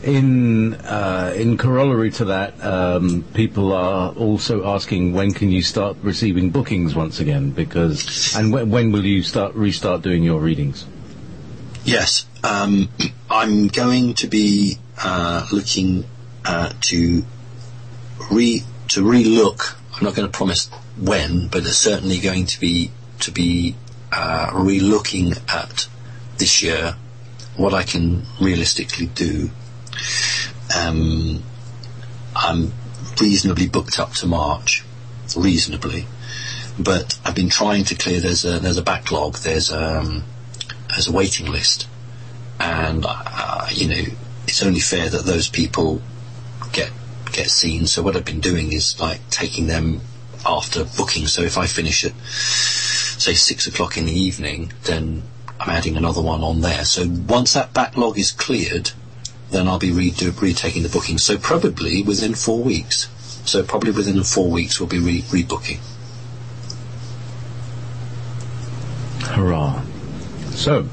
in uh, in corollary to that, um, people are also asking, when can you start receiving bookings once again? Because and when, when will you start restart doing your readings? Yes, um, I'm going to be uh, looking uh, to re to re-look. I'm not going to promise when, but it's certainly going to be to be uh, re-looking at this year what I can realistically do. Um, I'm reasonably booked up to March, reasonably, but I've been trying to clear. There's a there's a backlog. There's um. as a waiting list, and uh, you know, it's only fair that those people get get seen. So what I've been doing is like taking them after booking. So if I finish at say six o'clock in the evening, then I'm adding another one on there. So once that backlog is cleared, then I'll be redo, retaking the booking. So probably within four weeks. So probably within four weeks we'll be re- rebooking. Hurrah! So,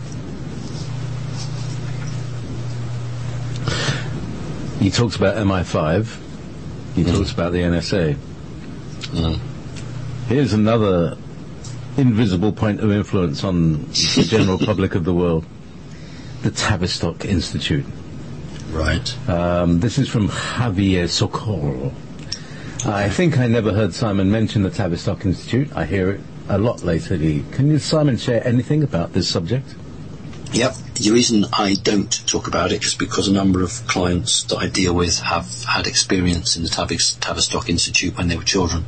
you talked about M I five, you mm. talked about the N S A. Mm. Here's another invisible point of influence on the general public of the world, the Tavistock Institute. Right. Um, this is from Javier Socorro. I think I never heard Simon mention the Tavistock Institute. I hear it a lot lately. Can you, Simon, share anything about this subject? Yep. The reason I don't talk about it is because a number of clients that I deal with have had experience in the Tavis- Tavistock Institute when they were children.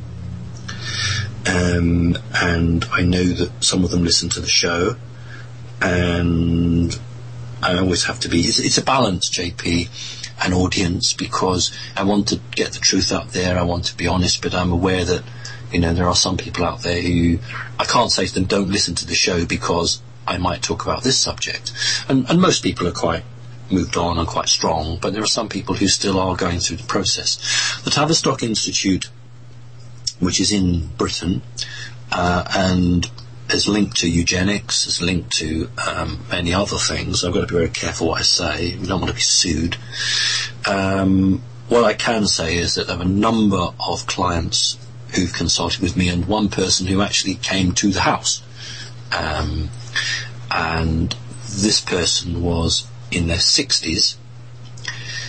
Um, and I know that some of them listen to the show, and I always have to be... It's, it's a balance, J P, an audience, because I want to get the truth out there, I want to be honest, but I'm aware that, you know, there are some people out there who, I can't say to them, don't listen to the show because I might talk about this subject. And, and most people are quite moved on and quite strong, but there are some people who still are going through the process. The Tavistock Institute, which is in Britain, uh, and is linked to eugenics, is linked to um, many other things. I've got to be very careful what I say. We don't want to be sued. Um, what I can say is that there are a number of clients who've consulted with me, and one person who actually came to the house. Um, and this person was in their sixties,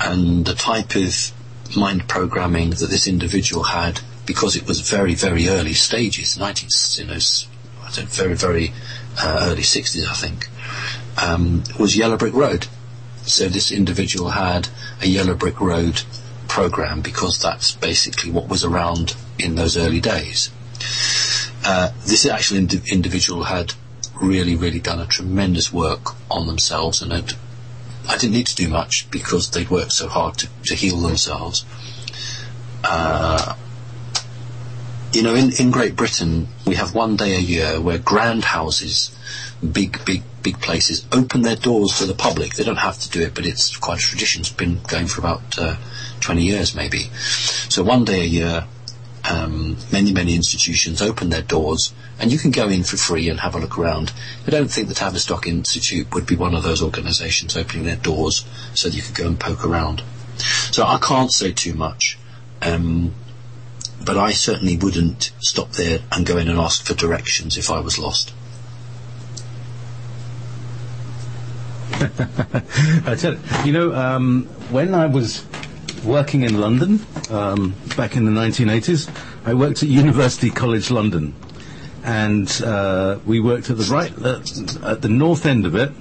and the type of mind programming that this individual had, because it was very, very early stages, nineteen, you know, I don't, very, very uh, early sixties, I think, um, was Yellow Brick Road. So this individual had a Yellow Brick Road program because that's basically what was around in those early days. Uh, this actual ind- individual had really, really done a tremendous work on themselves, and had, I didn't need to do much because they'd worked so hard to, to heal themselves. Uh, you know, in, in Great Britain, we have one day a year where grand houses, big, big, big places, open their doors to the public. They don't have to do it, but it's quite a tradition. It's been going for about uh, twenty years, maybe. So one day a year, um, many, many institutions open their doors, and you can go in for free and have a look around. I don't think the Tavistock Institute would be one of those organisations opening their doors so that you could go and poke around. So I can't say too much, um, but I certainly wouldn't stop there and go in and ask for directions if I was lost. I tell you, you know, um, when I was working in London um, back in the nineteen eighties, I worked at University College London, and uh, we worked at the right uh, at the north end of it,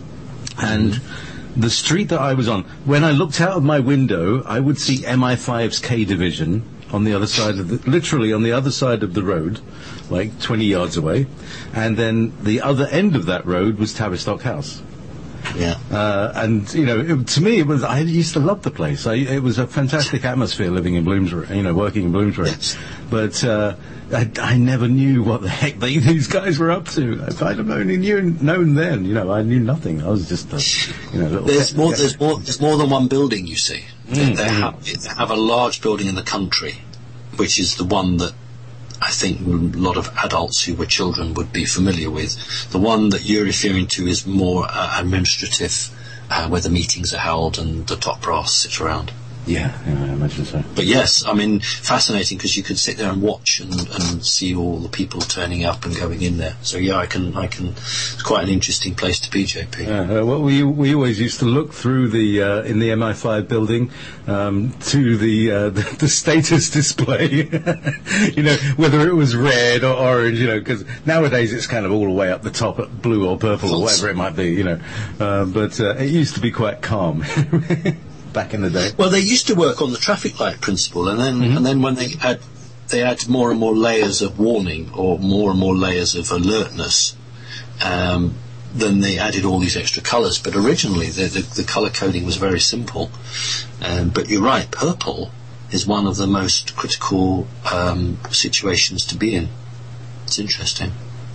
and the street that I was on, when I looked out of my window, I would see M I five's K Division on the other side of the, literally on the other side of the road, like twenty yards away, and then the other end of that road was Tavistock House. Yeah. Uh, and, you know, it, to me, it was, I used to love the place. I, it was a fantastic atmosphere living in Bloomsbury, you know, working in Bloomsbury. Yes. But, uh, I, I never knew what the heck they, these guys were up to. If I'd have only knew, known then, you know, I knew nothing. I was just a, you know, little... There's more, there's more, there's more than one building, you see. Mm, they, they, mm. have, they have a large building in the country, which is the one that I think a lot of adults who were children would be familiar with. The one that you're referring to is more uh, administrative, uh, where the meetings are held and the top brass sits around. Yeah, yeah, I imagine so. But yes, I mean, fascinating, because you could sit there and watch and, and see all the people turning up and going in there. So yeah, I can, I can. It's quite an interesting place to be, J P. Yeah, uh, well, we we always used to look through the uh, in the M I five building um, to the, uh, the the status display. You know, whether it was red or orange. You know, because nowadays it's kind of all the way up the top, at blue or purple or whatever it might be. You know, uh, but uh, it used to be quite calm. Back in the day. Well, they used to work on the traffic light principle, and then mm-hmm. and then when they had they had more and more layers of warning, or more and more layers of alertness, um, then they added all these extra colours. But originally, the, the, the colour coding was very simple. Um, but you're right, purple is one of the most critical um, situations to be in. It's interesting.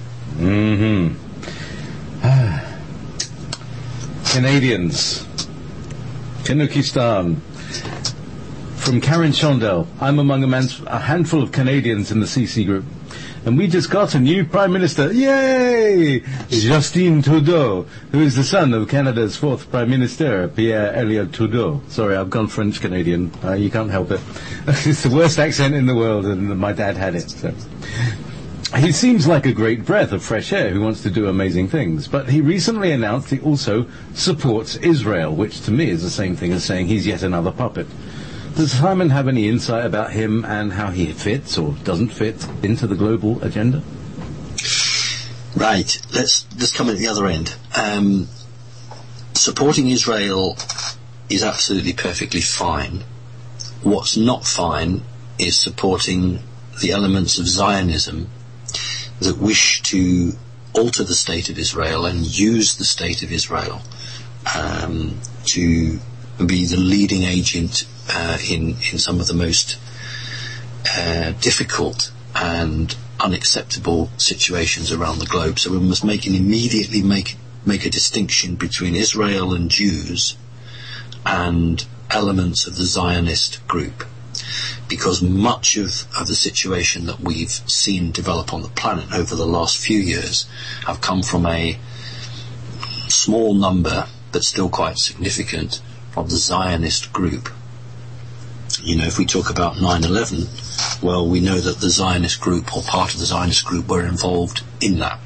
Mm-hmm. Canadians. Canukistan. From Karen Shondell. I'm among a, man, a handful of Canadians in the C C group, and we just got a new Prime Minister. Yay! Justin Trudeau, who is the son of Canada's fourth Prime Minister, Pierre Elliott Trudeau. Sorry, I've gone French Canadian. Uh, you can't help it. It's the worst accent in the world, and my dad had it. So. He seems like a great breath of fresh air who wants to do amazing things, but he recently announced he also supports Israel, which to me is the same thing as saying he's yet another puppet. Does Simon have any insight about him and how he fits or doesn't fit into the global agenda? Right, let's let's come in at the other end. Um, supporting Israel is absolutely perfectly fine. What's not fine is supporting the elements of Zionism that wish to alter the state of Israel and use the state of Israel um, to be the leading agent uh, in, in some of the most uh, difficult and unacceptable situations around the globe. So we must make an immediately make make a distinction between Israel and Jews and elements of the Zionist group. Because much of, of the situation that we've seen develop on the planet over the last few years have come from a small number, but still quite significant, from the Zionist group. You know, if we talk about nine eleven, well, we know that the Zionist group, or part of the Zionist group, were involved in that.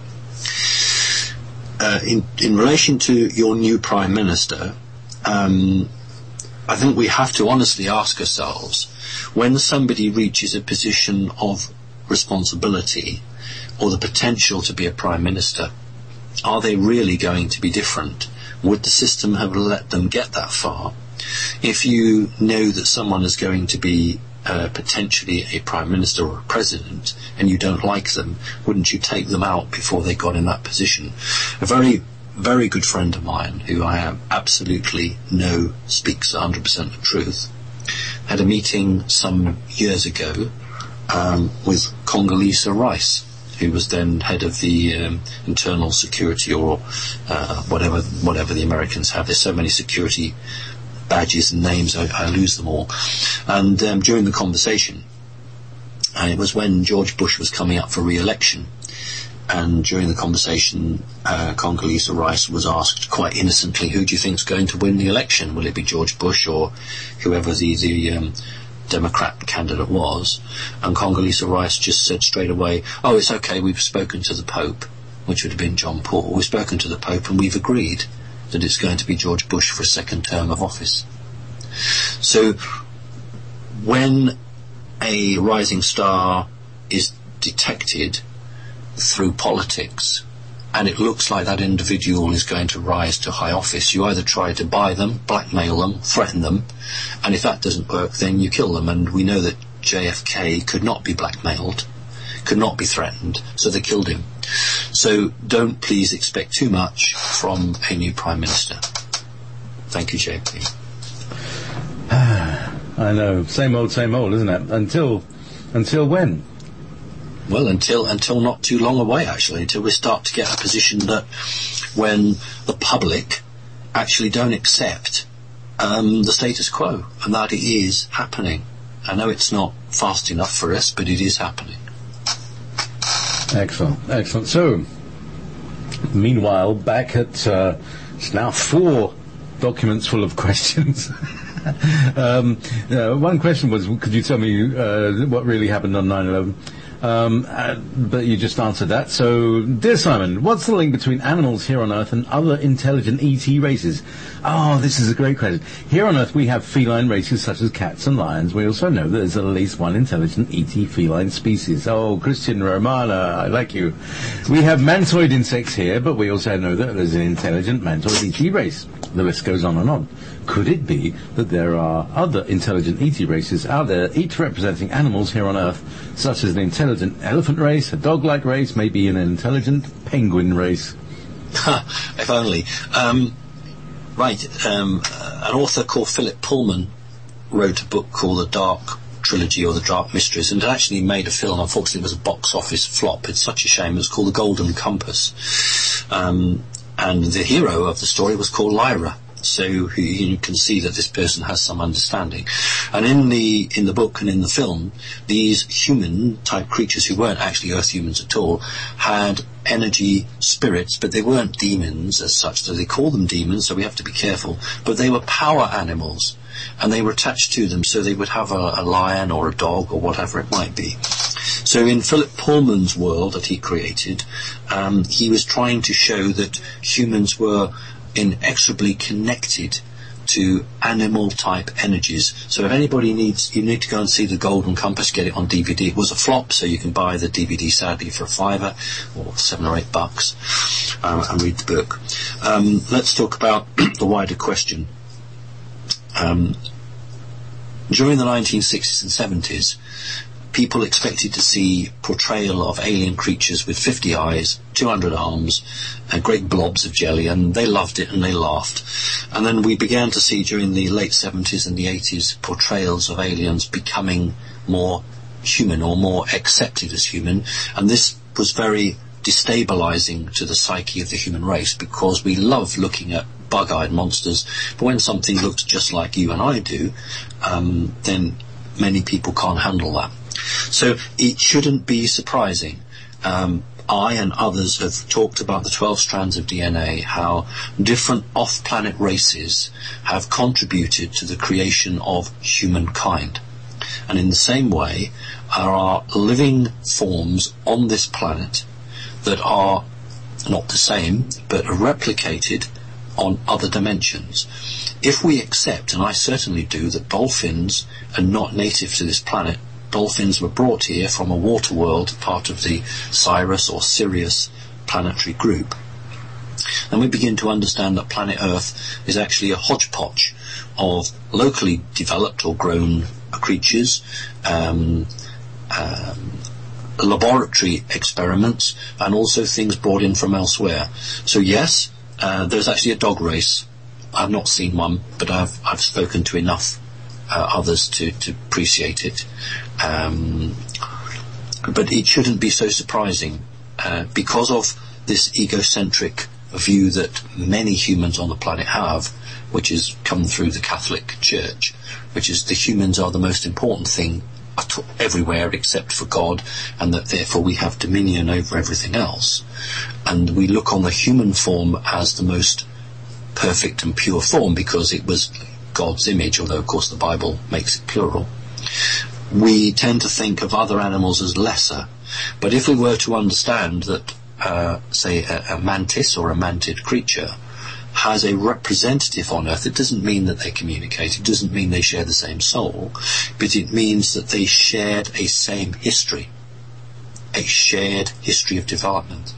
Uh, in, in relation to your new Prime Minister, um, I think we have to honestly ask ourselves, when somebody reaches a position of responsibility or the potential to be a prime minister, are they really going to be different? Would the system have let them get that far? If you know that someone is going to be uh, potentially a prime minister or a president and you don't like them, wouldn't you take them out before they got in that position? A very, very good friend of mine, who I am absolutely know speaks one hundred percent the truth, had a meeting some years ago um, with Condoleezza Rice, who was then head of the um, internal security, or uh, whatever whatever the Americans have. There's so many security badges and names, I, I lose them all. And um, during the conversation, and it was when George Bush was coming up for re-election, and during the conversation, uh, Condoleezza Rice was asked quite innocently, who do you think's going to win the election? Will it be George Bush or whoever the, the um, Democrat candidate was? And Condoleezza Rice just said straight away, oh, it's okay, we've spoken to the Pope, which would have been John Paul. We've spoken to the Pope and we've agreed that it's going to be George Bush for a second term of office. So when a rising star is detected through politics and it looks like that individual is going to rise to high office, you either try to buy them, blackmail them, threaten them, and if that doesn't work, then you kill them. And we know that J F K could not be blackmailed, could not be threatened, so they killed him. So don't please expect too much from a new Prime Minister. Thank you, J P. I know, same old, same old, isn't it? Until, until when? Well, until until not too long away, actually, until we start to get a position that when the public actually don't accept um, the status quo, and that it is happening. I know it's not fast enough for us, but it is happening. Excellent, excellent. So, meanwhile, back at, uh, it's now four documents full of questions. um, uh, one question was, could you tell me uh, what really happened on nine eleven? Um, uh, but you just answered that. So, dear Simon, what's the link between animals here on Earth and other intelligent E T races? Oh, this is a great question. Here on Earth we have feline races such as cats and lions. We also know that there's at least one intelligent E T feline species. Oh, Christian Romana, I like you. We have mantoid insects here, but we also know that there's an intelligent mantoid E T race. The list goes on and on. Could it be that there are other intelligent E T races out there, each representing animals here on Earth, such as an intelligent elephant race, a dog-like race, maybe an intelligent penguin race? If only. Um, right, um, an author called Philip Pullman wrote a book called The Dark Trilogy, or The Dark Mysteries, and it actually made a film. Unfortunately, it was a box office flop. It's such a shame. It was called The Golden Compass. Um, and the hero of the story was called Lyra. So you can see that this person has some understanding. And in the in the book and in the film, these human-type creatures, who weren't actually Earth humans at all, had energy spirits, but they weren't demons as such. So they call them demons, so we have to be careful. But they were power animals, and they were attached to them, so they would have a, a lion or a dog or whatever it might be. So in Philip Pullman's world that he created, um, he was trying to show that humans were inexorably connected to animal-type energies. So if anybody needs, you need to go and see The Golden Compass, get it on D V D. It was a flop, so you can buy the D V D, sadly, for a fiver, or seven or eight bucks, um, and read the book. Um, let's talk about the wider question. Um, during the nineteen sixties and seventies, people expected to see portrayal of alien creatures with fifty eyes, two hundred arms, and great blobs of jelly, and they loved it and they laughed. And then we began to see during the late seventies and the eighties portrayals of aliens becoming more human, or more accepted as human, and this was very destabilizing to the psyche of the human race, because we love looking at bug-eyed monsters, but when something looks just like you and I do, um, then many people can't handle that. So it shouldn't be surprising. Um, I and others have talked about the twelve strands of D N A, how different off-planet races have contributed to the creation of humankind. And in the same way, there are living forms on this planet that are not the same, but are replicated on other dimensions. if we accept, and I certainly do, that dolphins are not native to this planet, dolphins were brought here from a water world, part of the Sirius or Sirius planetary group, and we begin to understand that planet Earth is actually a hodgepodge of locally developed or grown creatures, um, um, laboratory experiments, and also things brought in from elsewhere. So yes, uh, there's actually a dog race. I've not seen one, but I've I've spoken to enough uh, others to, to appreciate it. Um, but it shouldn't be so surprising uh, because of this egocentric view that many humans on the planet have, which has come through the Catholic Church, which is the humans are the most important thing at everywhere except for God, and that therefore we have dominion over everything else. And we look on the human form as the most perfect and pure form because it was God's image, although of course the Bible makes it plural. We tend to think of other animals as lesser, but if we were to understand that uh, say a, a mantis or a mantid creature has a representative on Earth, it doesn't mean that they communicate, it doesn't mean they share the same soul, but it means that they shared a same history, a shared history of development.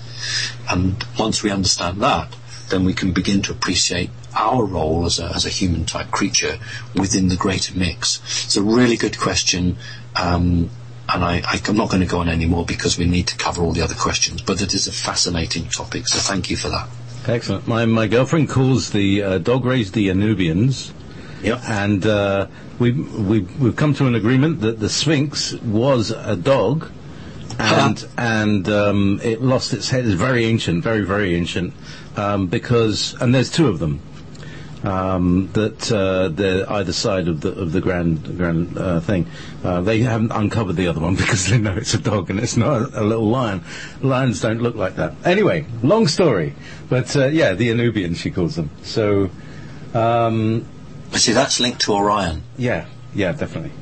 And once we understand that, then we can begin to appreciate our role as a, as a human-type creature within the greater mix. It's a really good question, um, and I, I, I'm not going to go on anymore because we need to cover all the other questions, but it is a fascinating topic, so thank you for that. Excellent. My my girlfriend calls the uh, dog race the Anubians. Yep. And uh, we we we've come to an agreement that the Sphinx was a dog, and and um, it lost its head. It's very ancient, very very ancient, um, because and there's two of them. Um, that uh, they're either side of the of the grand grand uh, thing. Uh, they haven't uncovered the other one because they know it's a dog and it's not a, a little lion. Lions don't look like that. Anyway, long story, but uh, yeah, the Anubians she calls them. So, um, see, that's linked to Orion. Yeah, yeah, definitely.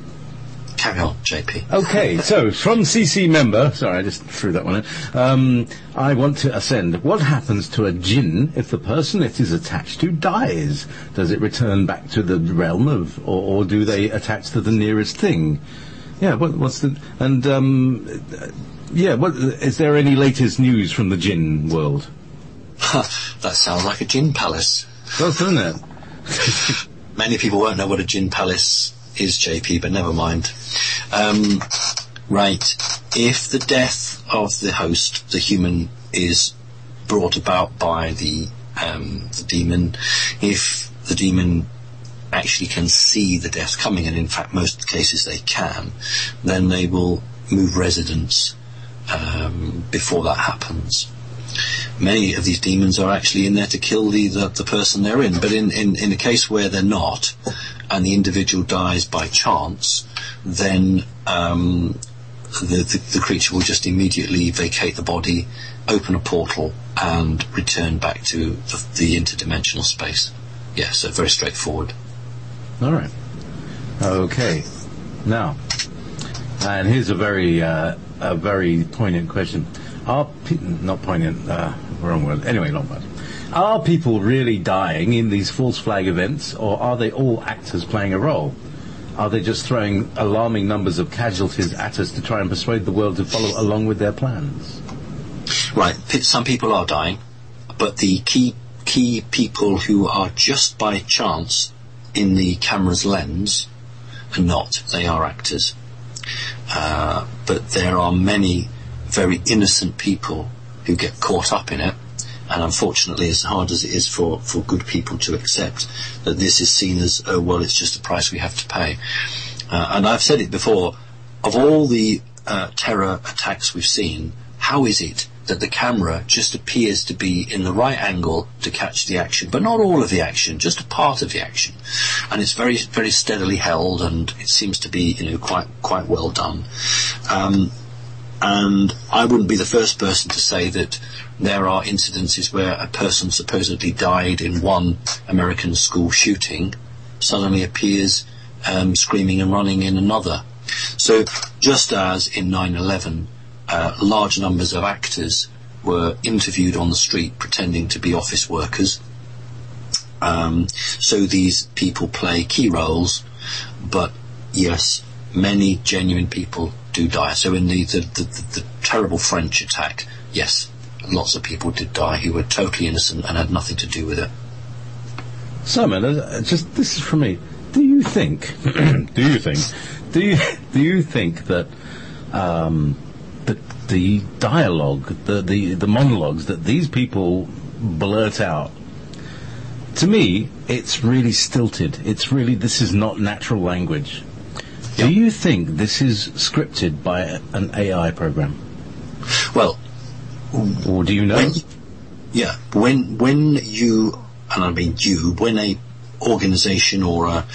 Carry on, J P. Okay, so from C C member, sorry, I just threw that one in. Um, I want to ascend. What happens to a jinn if the person it is attached to dies? Does it return back to the realm of, or, or do they attach to the nearest thing? Yeah, what, what's the, and, um, yeah, what, is there any latest news from the jinn world? That sounds like a jinn palace. Well, doesn't it? Many people won't know what a jinn palace is, J P, but never mind. Um, right. If the death of the host, the human, is brought about by the, um, the demon, if the demon actually can see the death coming, and in fact most cases they can, then they will move residence um, before that happens. Many of these demons are actually in there to kill the, the, the person they're in, but in, in, in a case where they're not, and the individual dies by chance, then um, the, the, the creature will just immediately vacate the body, open a portal, and return back to the, the interdimensional space. Yeah, so very straightforward. All right. Okay. Now, and here's a very, uh, a very poignant question. Are pe- not poignant, uh, wrong word. Anyway, long word. Are people really dying in these false flag events, or are they all actors playing a role? Are they just throwing alarming numbers of casualties at us to try and persuade the world to follow along with their plans? Right. Some people are dying, but the key key people who are just by chance in the camera's lens are not. They are actors. Uh, but there are many very innocent people who get caught up in it, and unfortunately, as hard as it is for, for good people to accept that this is seen as, oh well, it's just a price we have to pay. Uh, and I've said it before, of all the uh, terror attacks we've seen, how is it that the camera just appears to be in the right angle to catch the action, but not all of the action, just a part of the action, and it's very, very steadily held, and it seems to be, you know, quite, quite well done. Um, and I wouldn't be the first person to say that there are incidences where a person supposedly died in one American school shooting suddenly appears um, screaming and running in another. So just as in nine eleven, Uh, large numbers of actors were interviewed on the street pretending to be office workers, Um, so these people play key roles, but yes, many genuine people do die. So in the, the, the, the, the terrible French attack, yes, lots of people did die who were totally innocent and had nothing to do with it. Simon, uh, just this is from me. Do you think? do you think? Do you do you think that um, the the dialogue, the, the the monologues that these people blurt out? To me, it's really stilted. It's really this is not natural language. Do you think this is scripted by an A I program? Well, or do you know? When, yeah, when when you, and I mean you, when a organisation or a,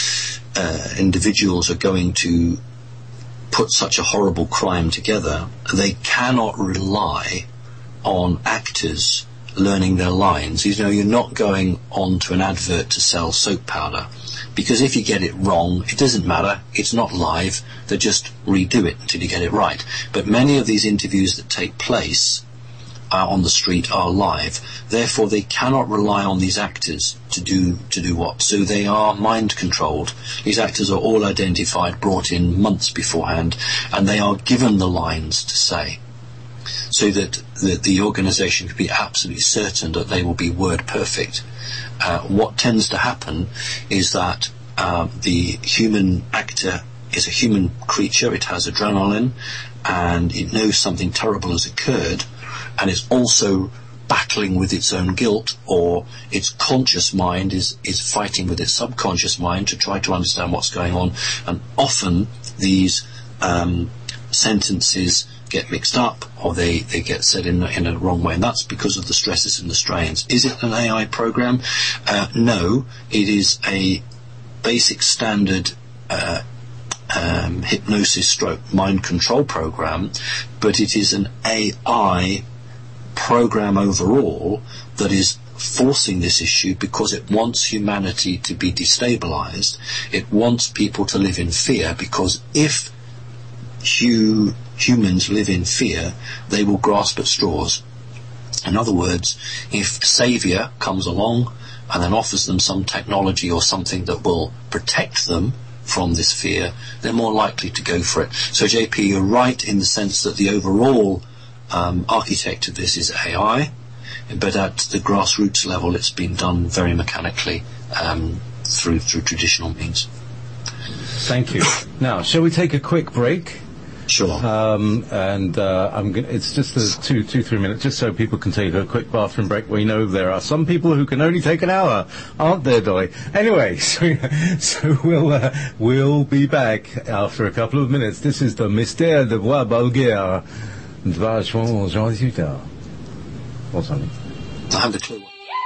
uh, individuals are going to put such a horrible crime together, they cannot rely on actors learning their lines. You know, you're not going on to an advert to sell soap powder, because if you get it wrong, it doesn't matter. It's not live. They just redo it until you get it right. But many of these interviews that take place uh, on the street are live. Therefore, they cannot rely on these actors to do to do what. So they are mind controlled. These actors are all identified, brought in months beforehand, and they are given the lines to say, so that the, the organisation can be absolutely certain that they will be word perfect. Uh, what tends to happen is that uh, the human actor is a human creature. It has adrenaline, and it knows something terrible has occurred, and it's also battling with its own guilt, or its conscious mind is, is fighting with its subconscious mind to try to understand what's going on. And often these um, sentences get mixed up, or they, they get said in, in a wrong way, and that's because of the stresses and the strains. Is it an A I program? Uh, no, it is a basic standard uh, um, hypnosis stroke mind control program, but it is an A I program overall that is forcing this issue because it wants humanity to be destabilized. It wants people to live in fear, because if hu- humans live in fear, they will grasp at straws. In other words, if Saviour comes along and then offers them some technology or something that will protect them from this fear, they're more likely to go for it. So J P, you're right in the sense that the overall um, architect of this is A I, but at the grassroots level it's been done very mechanically um, through through traditional means. Thank you. Now, shall we take a quick break? Sure. Um, and uh, I'm gonna, it's just a two, two, three minutes, just so people can take a quick bathroom break. We know there are some people who can only take an hour, aren't there, Dolly? Anyway, so, so we'll uh, we'll be back after a couple of minutes. This is the Mystère de Voix Bulgaire. Jean dix-huit heures. What's on it? I have the clue.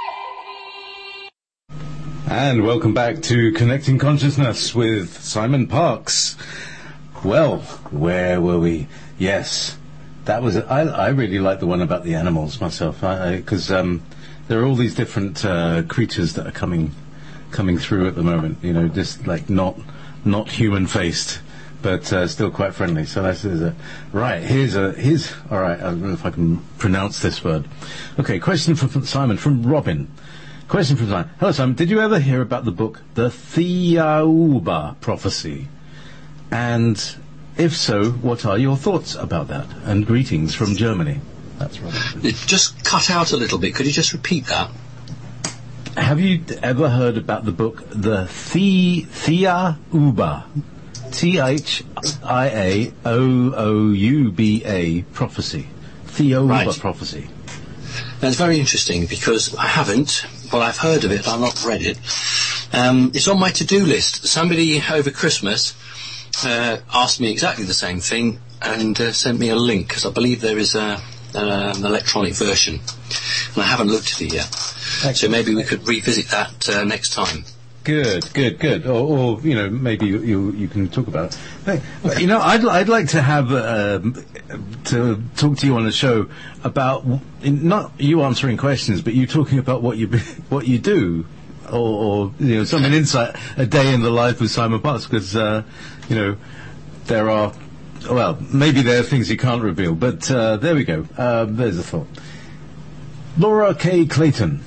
And welcome back to Connecting Consciousness with Simon Parkes. Well, where were we? Yes, that was. I, I really like the one about the animals myself, because um, there are all these different uh, creatures that are coming, coming through at the moment. You know, just like not, not human faced, but uh, still quite friendly. So that's a, right. Here's a here's all right. I don't know if I can pronounce this word. Okay, question from, from Simon from Robin. Question from Simon. Hello, Simon. Did you ever hear about the book The Thiaoouba Prophecy? And if so, what are your thoughts about that? And greetings from Germany. That's right. It just cut out a little bit. Could you just repeat that? Have you ever heard about the book The Thi- Thiaoouba? T H I A O O U B A Prophecy. Thiaoouba right. Prophecy. That's very interesting, because I haven't. Well, I've heard of it, I've not read it. Um, it's on my to-do list. Somebody over Christmas Uh, asked me exactly the same thing and uh, sent me a link, because I believe there is a, a, an electronic version, and I haven't looked at it yet. Excellent. So maybe we could revisit that uh, next time. Good, good, good. Or, or you know, maybe you, you you can talk about it. Hey, you know, I'd I'd like to have uh, to talk to you on the show about not you answering questions, but you talking about what you what you do. Or, or you know, some an insight, a day in the life of Simon Parkes, because uh, you know there are, well, maybe there are things you can't reveal, but uh, there we go. Uh, there's a thought. Laura K. Clayton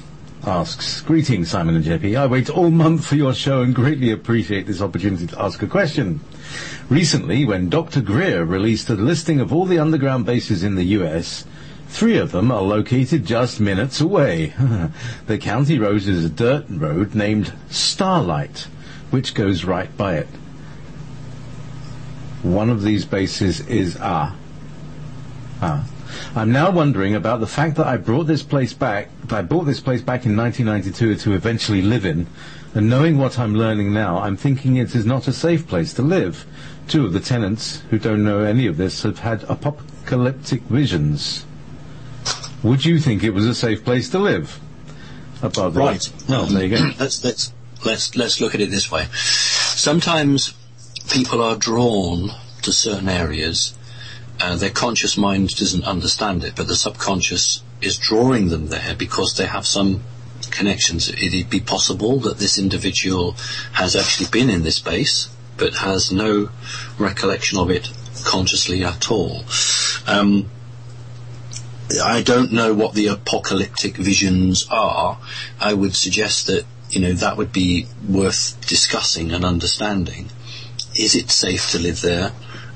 asks, greetings, Simon and J P. I wait all month for your show and greatly appreciate this opportunity to ask a question. Recently, when Doctor Greer released a listing of all the underground bases in the U S, three of them are located just minutes away. The county road is a dirt road named Starlight, which goes right by it. One of these bases is Ah. Ah. I'm now wondering about the fact that I brought this place back, I bought this place back in nineteen ninety-two to eventually live in, and knowing what I'm learning now, I'm thinking it is not a safe place to live. Two of the tenants, who don't know any of this, have had apocalyptic visions. Would you think it was a safe place to live? Above right. Well, there you go. Let's let's let's let's look at it this way. Sometimes people are drawn to certain areas. Uh, their conscious mind doesn't understand it, but the subconscious is drawing them there because they have some connections. It'd be possible that this individual has actually been in this base, but has no recollection of it consciously at all. Um, I don't know what the apocalyptic visions are. I would suggest that, you know, that would be worth discussing and understanding. Is it safe to live there?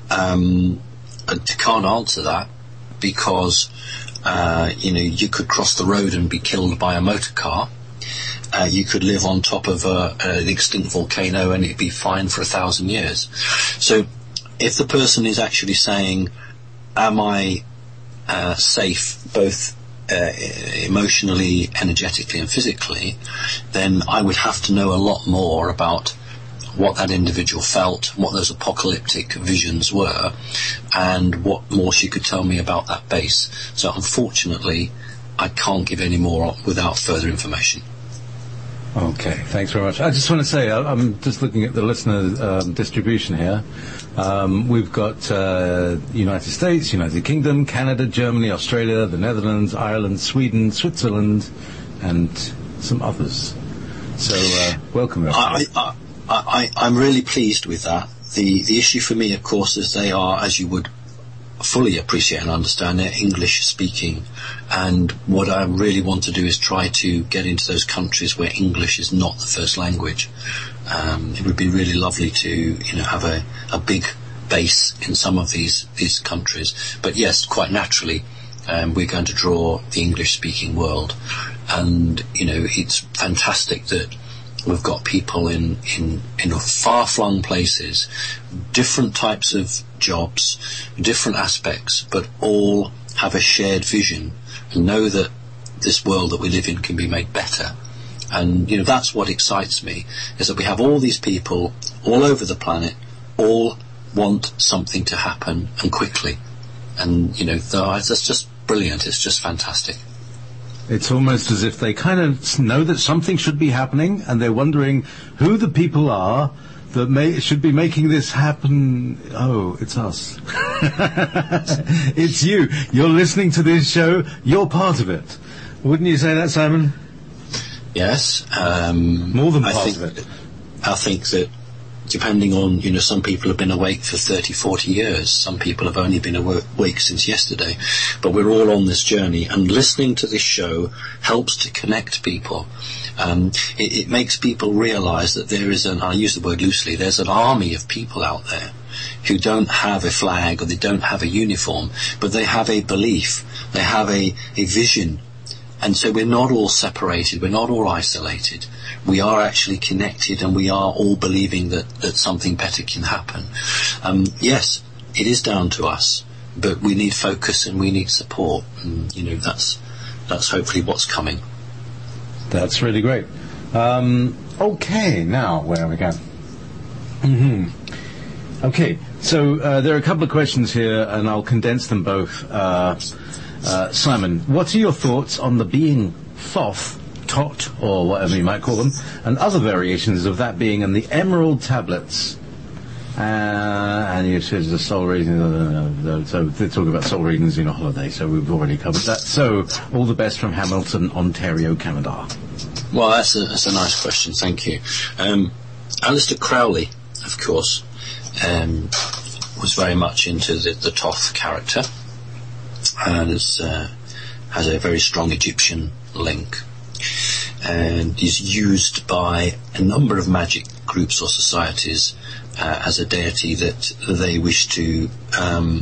Um, I can't answer that because, uh, you know, you could cross the road and be killed by a motor car. Uh, you could live on top of a, an extinct volcano and it'd be fine for a thousand years. So if the person is actually saying, am I uh, safe both uh, emotionally, energetically and physically, then I would have to know a lot more about what that individual felt, what those apocalyptic visions were, and what more she could tell me about that base. So unfortunately, I can't give any more without further information. Okay, thanks very much. I just want to say, I, I'm just looking at the listener um, distribution here. Um, we've got uh, United States, United Kingdom, Canada, Germany, Australia, the Netherlands, Ireland, Sweden, Switzerland, and some others. So, uh, welcome. I, I, I, I'm really pleased with that. The the issue for me, of course, is they are, as you would fully appreciate and understand, they're English speaking, and what I really want to do is try to get into those countries where English is not the first language. Um, it would be really lovely to, you know, have a, a big base in some of these these countries. But yes, quite naturally, um, we're going to draw the English speaking world, and you know, it's fantastic that we've got people in, in, in far-flung places, different types of jobs, different aspects, but all have a shared vision and know that this world that we live in can be made better. And, you know, that's what excites me, is that we have all these people all over the planet, all want something to happen and quickly. And, you know, that's just brilliant. It's just fantastic. It's almost as if they kind of know that something should be happening, and they're wondering who the people are that may, should be making this happen. Oh, it's us. It's you. You're listening to this show. You're part of it. Wouldn't you say that, Simon? Yes. Um, More than part I think, of it. I think that depending on, you know, some people have been awake for thirty, forty years. Some people have only been awake since yesterday. But we're all on this journey, and listening to this show helps to connect people. Um, it, it makes people realise that there is an, I use the word loosely, there's an army of people out there who don't have a flag or they don't have a uniform, but they have a belief, they have a, a vision. And so we're not all separated, we're not all isolated. We are actually connected, and we are all believing that, that something better can happen. Um, yes, it is down to us, but we need focus and we need support. And, you know, that's that's hopefully what's coming. That's really great. Um, okay, now, where are we going? Mm-hmm. Okay, so uh, there are a couple of questions here, and I'll condense them both. Uh, uh, Simon, what are your thoughts on the being Thoth, Tot, or whatever you might call them, and other variations of that being in the Emerald Tablets? Uh, and you said the soul readings, uh, so they're talking about soul readings in a holiday, so we've already covered that. So, all the best from Hamilton, Ontario, Canada. Well, that's a, that's a nice question, thank you. Um, Aleister Crowley, of course, um, was very much into the, the Thoth character, and is, uh, has a very strong Egyptian link. and is used by a number of magic groups or societies uh, as a deity that they wish to, um,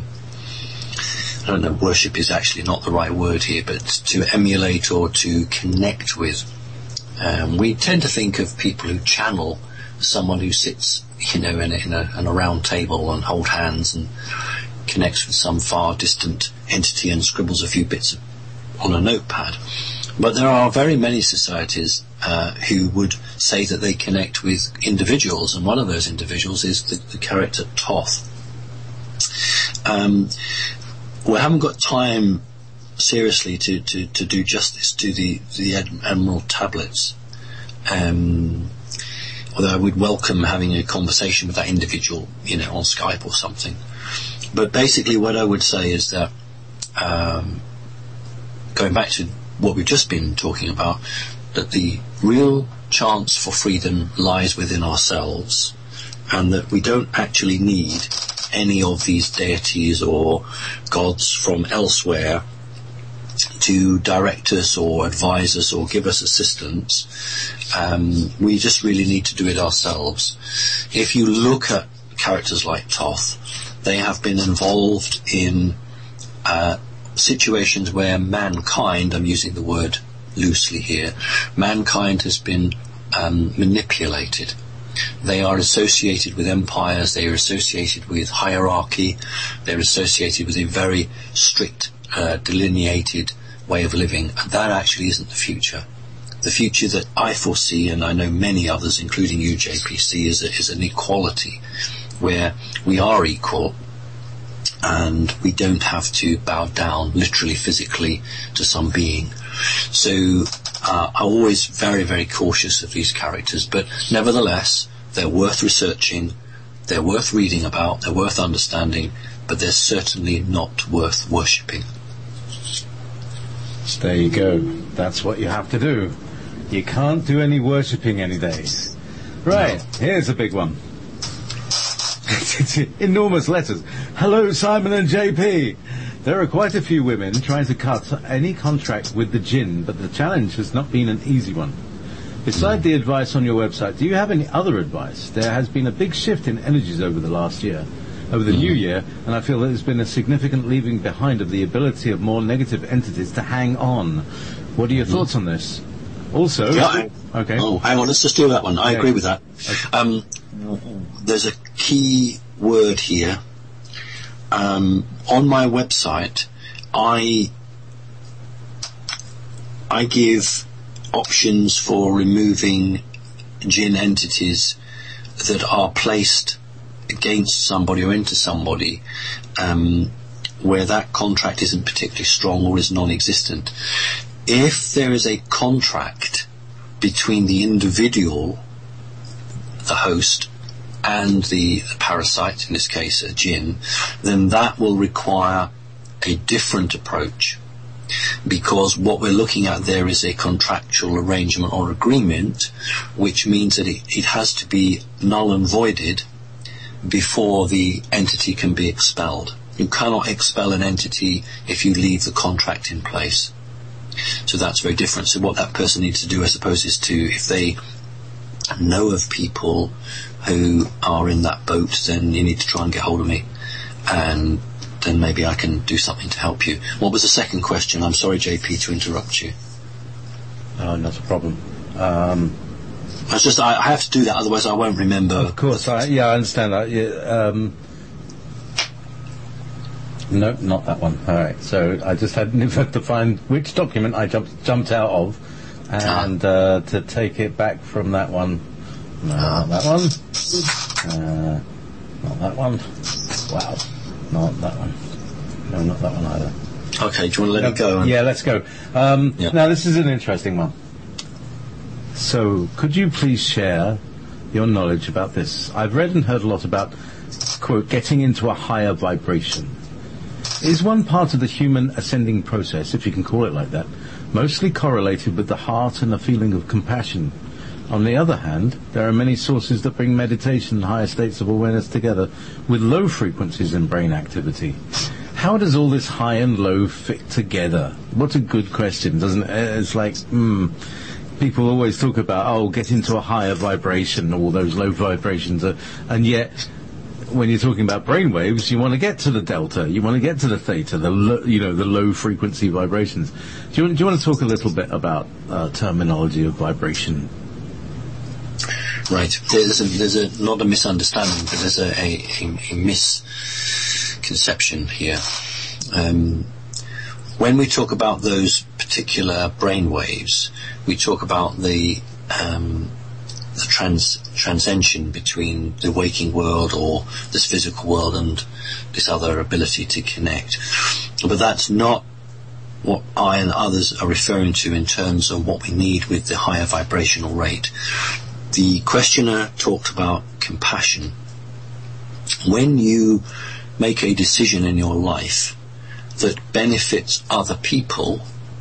I don't know, worship is actually not the right word here, but to emulate or to connect with. Um, we tend to think of people who channel someone who sits, you know, in a, in a, in a round table and hold hands and connects with some far distant entity and scribbles a few bits on a notepad. But there are very many societies uh, who would say that they connect with individuals, and one of those individuals is the, the character Thoth. Um, we haven't got time, seriously, to, to, to do justice to the, the Emerald Tablets. Um, although I would welcome having a conversation with that individual, you know, on Skype or something. But basically what I would say is that, um, going back to what we've just been talking about, that the real chance for freedom lies within ourselves, and that we don't actually need any of these deities or gods from elsewhere to direct us or advise us or give us assistance. Um, we just really need to do it ourselves. If you look at characters like Thoth, they have been involved in uh, situations where mankind, I'm using the word loosely here, mankind has been um, manipulated. They are associated with empires, they are associated with hierarchy, they're associated with a very strict, uh, delineated way of living, and that actually isn't the future. The future that I foresee, and I know many others, including you, J P C, is, a, is an equality, where we are equal, and we don't have to bow down, literally, physically, to some being. So uh, I'm always very, very cautious of these characters, but nevertheless, they're worth researching, they're worth reading about, they're worth understanding, but they're certainly not worth worshipping. There you go. That's what you have to do. You can't do any worshipping any days. Right, no. Here's a big one. Enormous letters. Hello, Simon and J P. There are quite a few women trying to cut any contract with the jinn, but the challenge has not been an easy one. Beside the advice on your website, do you have any other advice? There has been a big shift in energies over the last year, over the new year, and I feel that there's been a significant leaving behind of the ability of more negative entities to hang on. What are your thoughts on this? Also, yeah, okay. Oh, hang on, let's just do that one. I okay. agree with that. Okay. Um, there's a key word here. Um, on my website, I I give options for removing jinn entities that are placed against somebody or into somebody, um, where that contract isn't particularly strong or is non-existent. If there is a contract between the individual, the host, and the parasite, in this case a jinn, then that will require a different approach, because what we're looking at there is a contractual arrangement or agreement, which means that it, it has to be null and voided before the entity can be expelled. You cannot expel an entity if you leave the contract in place. So that's very different. So what that person needs to do, I suppose, is to, if they know of people who are in that boat, then you need to try and get hold of me, and then maybe I can do something to help you. What was the second question? I'm sorry, J P, to interrupt you. Oh, not a problem. Um, It's just I, I have to do that, otherwise I won't remember. Of course, I, yeah, I understand that. Yeah, um, no, not that one. All right, so I just had to find which document I jumped jumped out of, and ah. uh, to take it back from that one. No, ah. not that one. Uh, not that one. Wow, not that one. No, not that one either. Okay, do you want to let no, it go? Yeah, let's go. Um, yeah. Now, this is an interesting one. So, could you please share your knowledge about this? I've read and heard a lot about, quote, getting into a higher vibration. Is one part of the human ascending process, if you can call it like that, mostly correlated with the heart and a feeling of compassion? On the other hand, there are many sources that bring meditation and higher states of awareness together with low frequencies in brain activity. How does all this high and low fit together? What a good question, doesn't it? It's like, hmm... people always talk about, oh, get into a higher vibration, all those low vibrations, are, and yet when you're talking about brainwaves, you want to get to the delta, you want to get to the theta, the lo, you know, the low frequency vibrations. Do you, do you want to talk a little bit about uh, terminology of vibration? Right. There's a, there's a not a misunderstanding, but there's a, a, a, a misconception here. Um, when we talk about those particular brain waves, we talk about the um, the trans transcension between the waking world or this physical world and this other ability to connect. But that's not what I and others are referring to in terms of what we need with the higher vibrational rate. The questioner talked about compassion. When you make a decision in your life that benefits other people,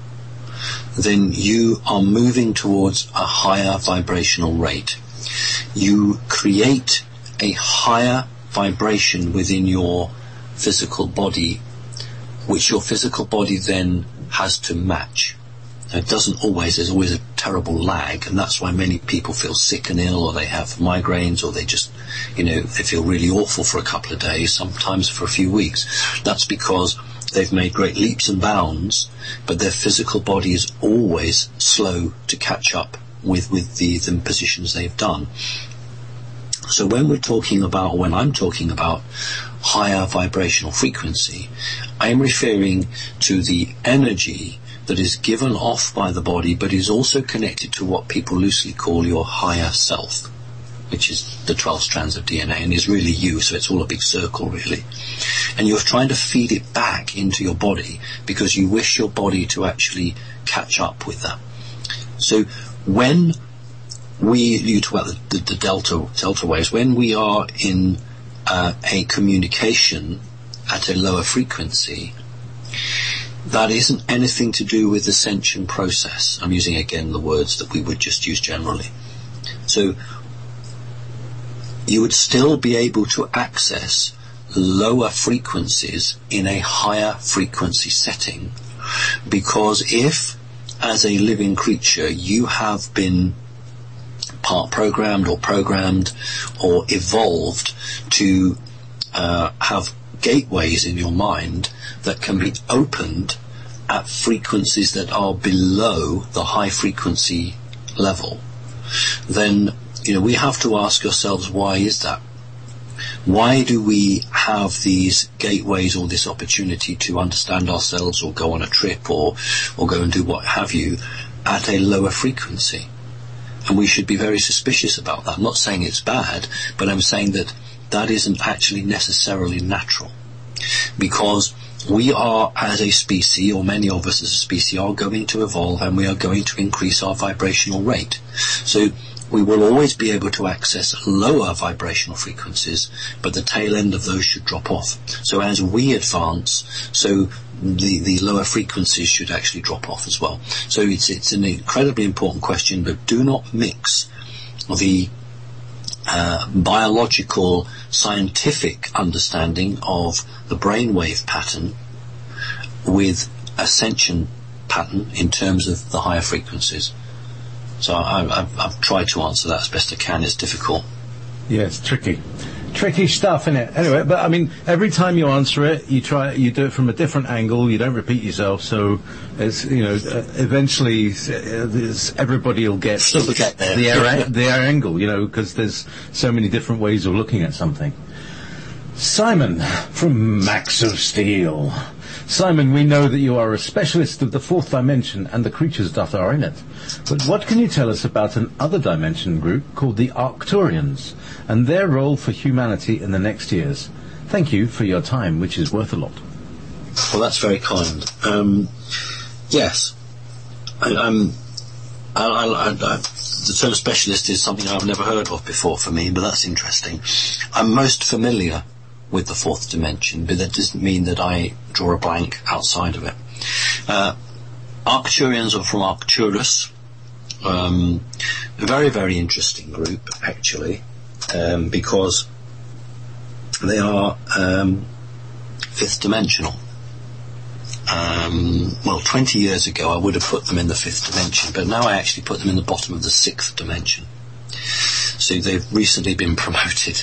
then you are moving towards a higher vibrational rate. You create a higher vibration within your physical body, which your physical body then has to match. Now, it doesn't always, there's always a terrible lag, and that's why many people feel sick and ill, or they have migraines, or they just, you know, they feel really awful for a couple of days, sometimes for a few weeks. That's because they've made great leaps and bounds, but their physical body is always slow to catch up with, with the, the positions they've done. So when we're talking about, when I'm talking about higher vibrational frequency, I am referring to the energy that is given off by the body, but is also connected to what people loosely call your higher self, which is the twelve strands of D N A, and is really you, so it's all a big circle, really. And you're trying to feed it back into your body because you wish your body to actually catch up with that. So when we, you talk about the, the, the delta, delta waves, when we are in uh, a communication at a lower frequency, that isn't anything to do with the ascension process. I'm using again the words that we would just use generally. So you would still be able to access lower frequencies in a higher frequency setting, because if, as a living creature, you have been part programmed or programmed or evolved to uh, have gateways in your mind that can be opened at frequencies that are below the high frequency level, then, you know, we have to ask ourselves, why is that? Why do we have these gateways or this opportunity to understand ourselves or go on a trip or, or go and do what have you at a lower frequency? And we should be very suspicious about that. I'm not saying it's bad, but I'm saying that that isn't actually necessarily natural, because we are, as a species, or many of us as a species, are going to evolve, and we are going to increase our vibrational rate. So we will always be able to access lower vibrational frequencies, but the tail end of those should drop off. So as we advance, so the, the lower frequencies should actually drop off as well. So it's, it's an incredibly important question, but do not mix the Uh, biological, scientific understanding of the brainwave pattern with ascension pattern in terms of the higher frequencies. So I, I've, I've tried to answer that as best I can. It's difficult. Yeah, it's tricky. Tricky stuff, isn't it? Anyway, but I mean, every time you answer it, you try, you do it from a different angle. You don't repeat yourself, so it's, you know, uh, eventually uh, everybody will get, Still get there. their their angle, you know, because there's so many different ways of looking at something. Simon from Max of Steel. Simon, we know that you are a specialist of the fourth dimension and the creatures that are in it. But what can you tell us about an other dimension group called the Arcturians and their role for humanity in the next years? Thank you for your time, which is worth a lot. Well, that's very kind. Um, yes. I, I'm, I, I, I, I, the term specialist is something I've never heard of before for me, but that's interesting. I'm most familiar with the fourth dimension, but that doesn't mean that I draw a blank outside of it. Uh, Arcturians are from Arcturus, um, a very, very interesting group, actually, um, because they are um, fifth dimensional. um, well, twenty years ago I would have put them in the fifth dimension, but now I actually put them in the bottom of the sixth dimension. So they've recently been promoted.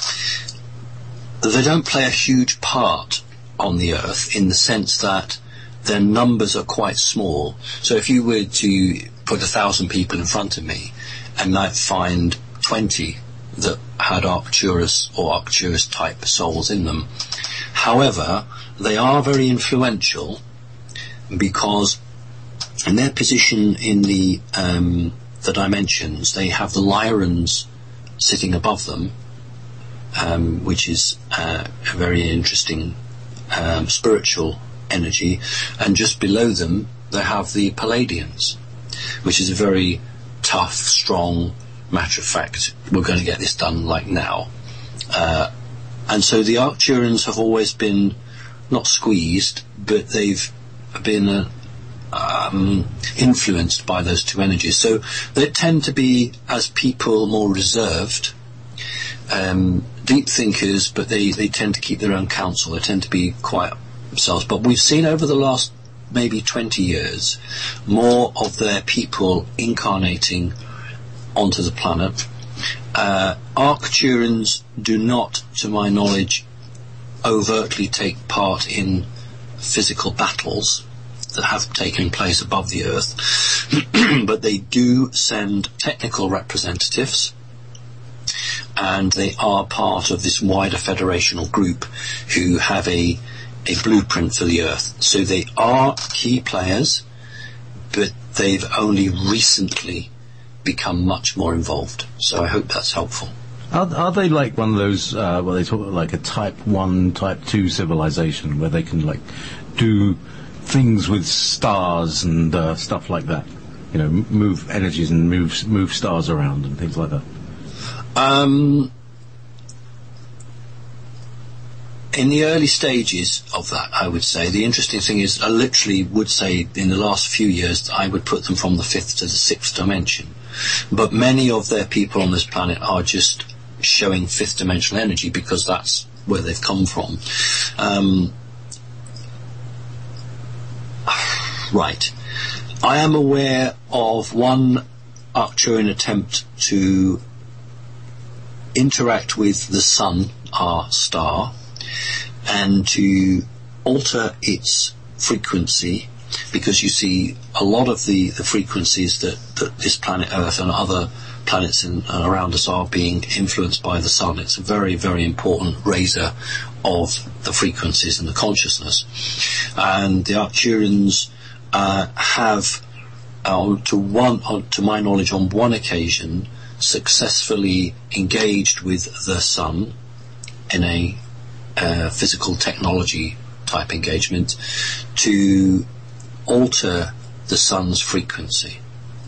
They don't play a huge part on the Earth in the sense that their numbers are quite small. So if you were to put a thousand people in front of me and I'd find twenty that had Arcturus or Arcturus type souls in them. However, they are very influential because in their position in the um, the dimensions, they have the Lyrans sitting above them, um, which is uh, a very interesting um, spiritual energy, and just below them they have the Palladians, which is a very tough, strong, matter of fact, we're going to get this done like now. Uh, and so the Arcturians have always been not squeezed, but they've been uh, um, influenced by those two energies. So they tend to be, as people, more reserved, um, deep thinkers, but they, they tend to keep their own counsel. They tend to be quiet themselves. But we've seen over the last maybe twenty years more of their people incarnating onto the planet. Uh, Arcturians do not, to my knowledge, overtly take part in physical battles that have taken place above the Earth, but they do send technical representatives, and they are part of this wider federational group who have a, a blueprint for the Earth. So they are key players, but they've only recently become much more involved. So I hope that's helpful. Are, are they like one of those, uh, well, they talk about like a type one, type two civilization where they can like do things with stars and uh, stuff like that? You know, m- move energies and move move stars around and things like that. Um, in the early stages of that, I would say, the interesting thing is I literally would say in the last few years I would put them from the fifth to the sixth dimension. But many of their people on this planet are just showing fifth dimensional energy because that's where they've come from. Um, right. I am aware of one Arcturian attempt to interact with the sun, our star, and to alter its frequency, because you see a lot of the, the frequencies that, that this planet Earth and other planets in, uh, around us are being influenced by the sun. It's a very, very important raiser of the frequencies and the consciousness. And the Arcturians uh, have, uh, to one, uh, to my knowledge, on one occasion, successfully engaged with the sun in a uh, physical technology type engagement to alter the sun's frequency.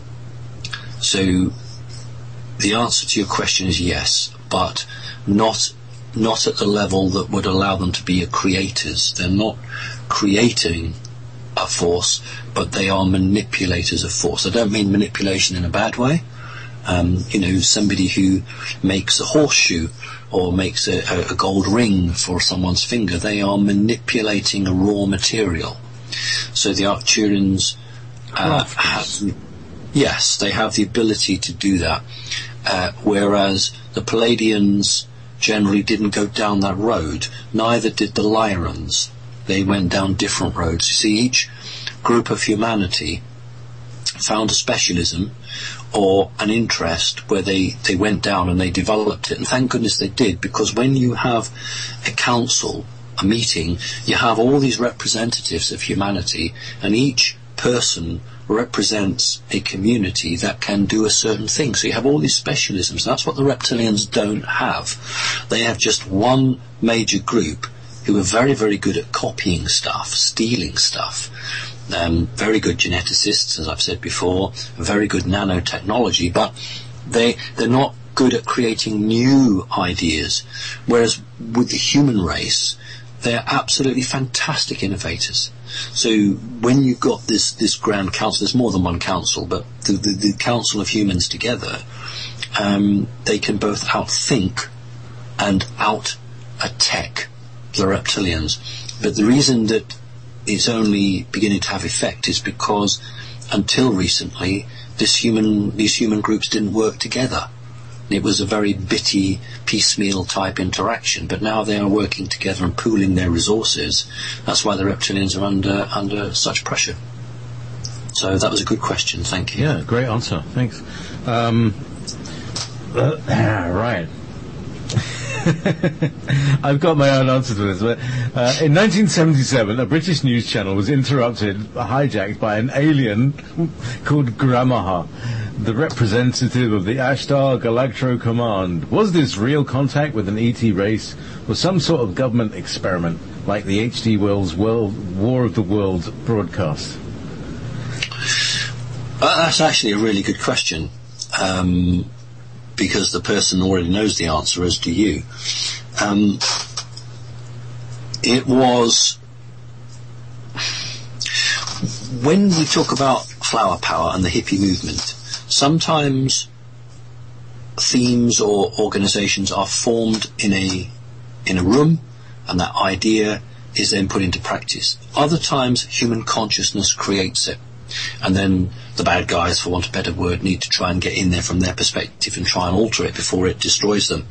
So the answer to your question is yes, but not not at the level that would allow them to be creators. They're not creating a force, but they are manipulators of force. I don't mean manipulation in a bad way. Um, you know, somebody who makes a horseshoe or makes a, a, a gold ring for someone's finger, they are manipulating a raw material. So the Arcturians uh, have, yes, they have the ability to do that, uh, whereas the Palladians generally didn't go down that road. Neither did the Lyrans. They went down different roads. You see, each group of humanity found a specialism or an interest where they, they went down and they developed it, and thank goodness they did, because when you have a council, a meeting, you have all these representatives of humanity, and each person represents a community that can do a certain thing. So you have all these specialisms. That's what the reptilians don't have. They have just one major group who are very, very good at copying stuff, stealing stuff. Um, very good geneticists, as I've said before, very good nanotechnology, but they, they're not good at creating new ideas. Whereas with the human race, they're absolutely fantastic innovators. So when you've got this, this grand council, there's more than one council, but the, the, the council of humans together, um, they can both outthink and out-attack the reptilians. But the reason that is only beginning to have effect is because until recently, this human, these human groups didn't work together. It was a very bitty, piecemeal type interaction, but now they are working together and pooling their resources. That's why the reptilians are under under such pressure. So that was a good question, thank you. Yeah, great answer, thanks. Um, uh, right. I've got my own answer to this, but uh, in nineteen seventy-seven, a British news channel was interrupted, hijacked by an alien called Gramaha, the representative of the Ashtar Galactro Command. Was this real contact with an E T race, or some sort of government experiment, like the H G Wells World War of the Worlds broadcast? Uh, that's actually a really good question. Um, because the person already knows the answer, as do you. Um, it was... When we talk about flower power and the hippie movement, sometimes themes or organisations are formed in a in a room, and that idea is then put into practice. Other times, human consciousness creates it. And then the bad guys, for want of a better word, need to try and get in there from their perspective and try and alter it before it destroys them.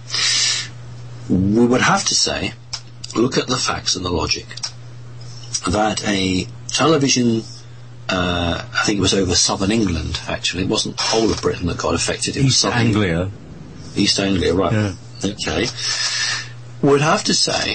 We would have to say, look at the facts and the logic, that a television, uh, I think it was over southern England, actually, it wasn't the whole of Britain that got affected, it was East southern Anglia. East Anglia, right. Yeah. Okay. Would have to say,